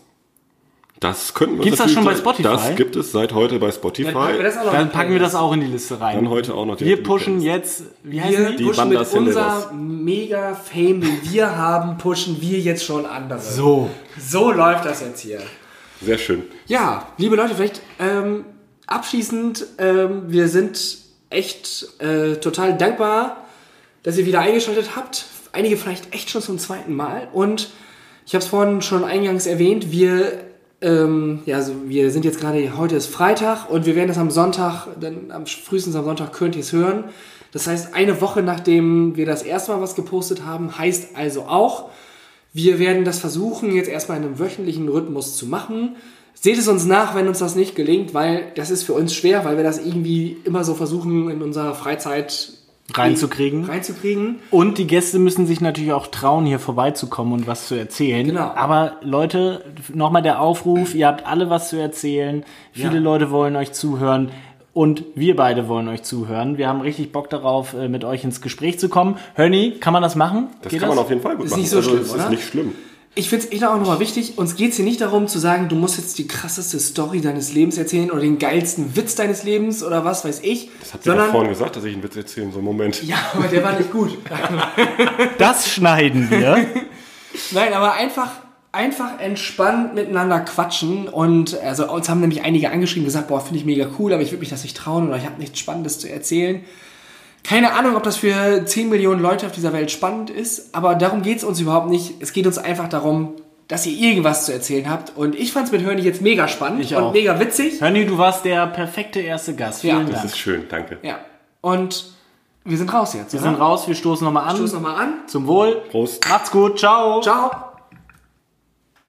Das könnten wir Gibt's das natürlich schon bei gleich- Spotify? Das gibt es seit heute bei Spotify. Dann packen wir das auch noch Dann mit packen rein. wir das auch in die Liste rein. Dann heute auch noch die- Wir die pushen Playlist. jetzt, wie heißen Wir die? Die pushen Banda mit Senderos. unser mega Fame, den wir haben, pushen wir jetzt schon andere. So. So läuft das jetzt hier. Sehr schön. Ja, liebe Leute, vielleicht ähm, abschließend, ähm, wir sind echt äh, total dankbar, dass ihr wieder eingeschaltet habt. Einige vielleicht echt schon zum zweiten Mal. Und ich habe es vorhin schon eingangs erwähnt, wir, ähm, ja, also wir sind jetzt gerade, heute ist Freitag und wir werden das am Sonntag, dann am frühestens am Sonntag könnt ihr es hören. Das heißt, eine Woche nachdem wir das erste Mal was gepostet haben, heißt also auch, wir werden das versuchen, jetzt erstmal in einem wöchentlichen Rhythmus zu machen. Seht es uns nach, wenn uns das nicht gelingt, weil das ist für uns schwer, weil wir das irgendwie immer so versuchen, in unserer Freizeit Reinzukriegen. reinzukriegen. Und die Gäste müssen sich natürlich auch trauen, hier vorbeizukommen und was zu erzählen. Genau. Aber Leute, nochmal der Aufruf, ihr habt alle was zu erzählen. Viele Ja. Leute wollen euch zuhören. Und wir beide wollen euch zuhören. Wir haben richtig Bock darauf, mit euch ins Gespräch zu kommen. Hörni, kann man das machen? Das Geht kann das? man auf jeden Fall gut Ist machen. nicht so also, schlimm, es oder? ist nicht schlimm. Ich finde es echt auch nochmal wichtig, uns geht es hier nicht darum zu sagen, du musst jetzt die krasseste Story deines Lebens erzählen oder den geilsten Witz deines Lebens oder was weiß ich. Das habt ihr doch vorhin gesagt, dass ich einen Witz erzähle in so einem Moment. Ja, aber der war nicht gut. Das schneiden wir. Nein, aber einfach, einfach entspannt miteinander quatschen und also uns haben nämlich einige angeschrieben und gesagt, boah, finde ich mega cool, aber ich würde mich das nicht trauen oder ich habe nichts Spannendes zu erzählen. Keine Ahnung, ob das für zehn Millionen Leute auf dieser Welt spannend ist, aber darum geht es uns überhaupt nicht. Es geht uns einfach darum, dass ihr irgendwas zu erzählen habt. Und ich fand es mit Hörni jetzt mega spannend Ich und auch. mega witzig. Hörni, du warst der perfekte erste Gast. Vielen Ja. Dank. Das ist schön, danke. Ja. Und wir sind raus jetzt. Wir sind raus, wir stoßen nochmal an. Stoß nochmal an. Zum Wohl. Prost. Macht's gut, ciao. Ciao.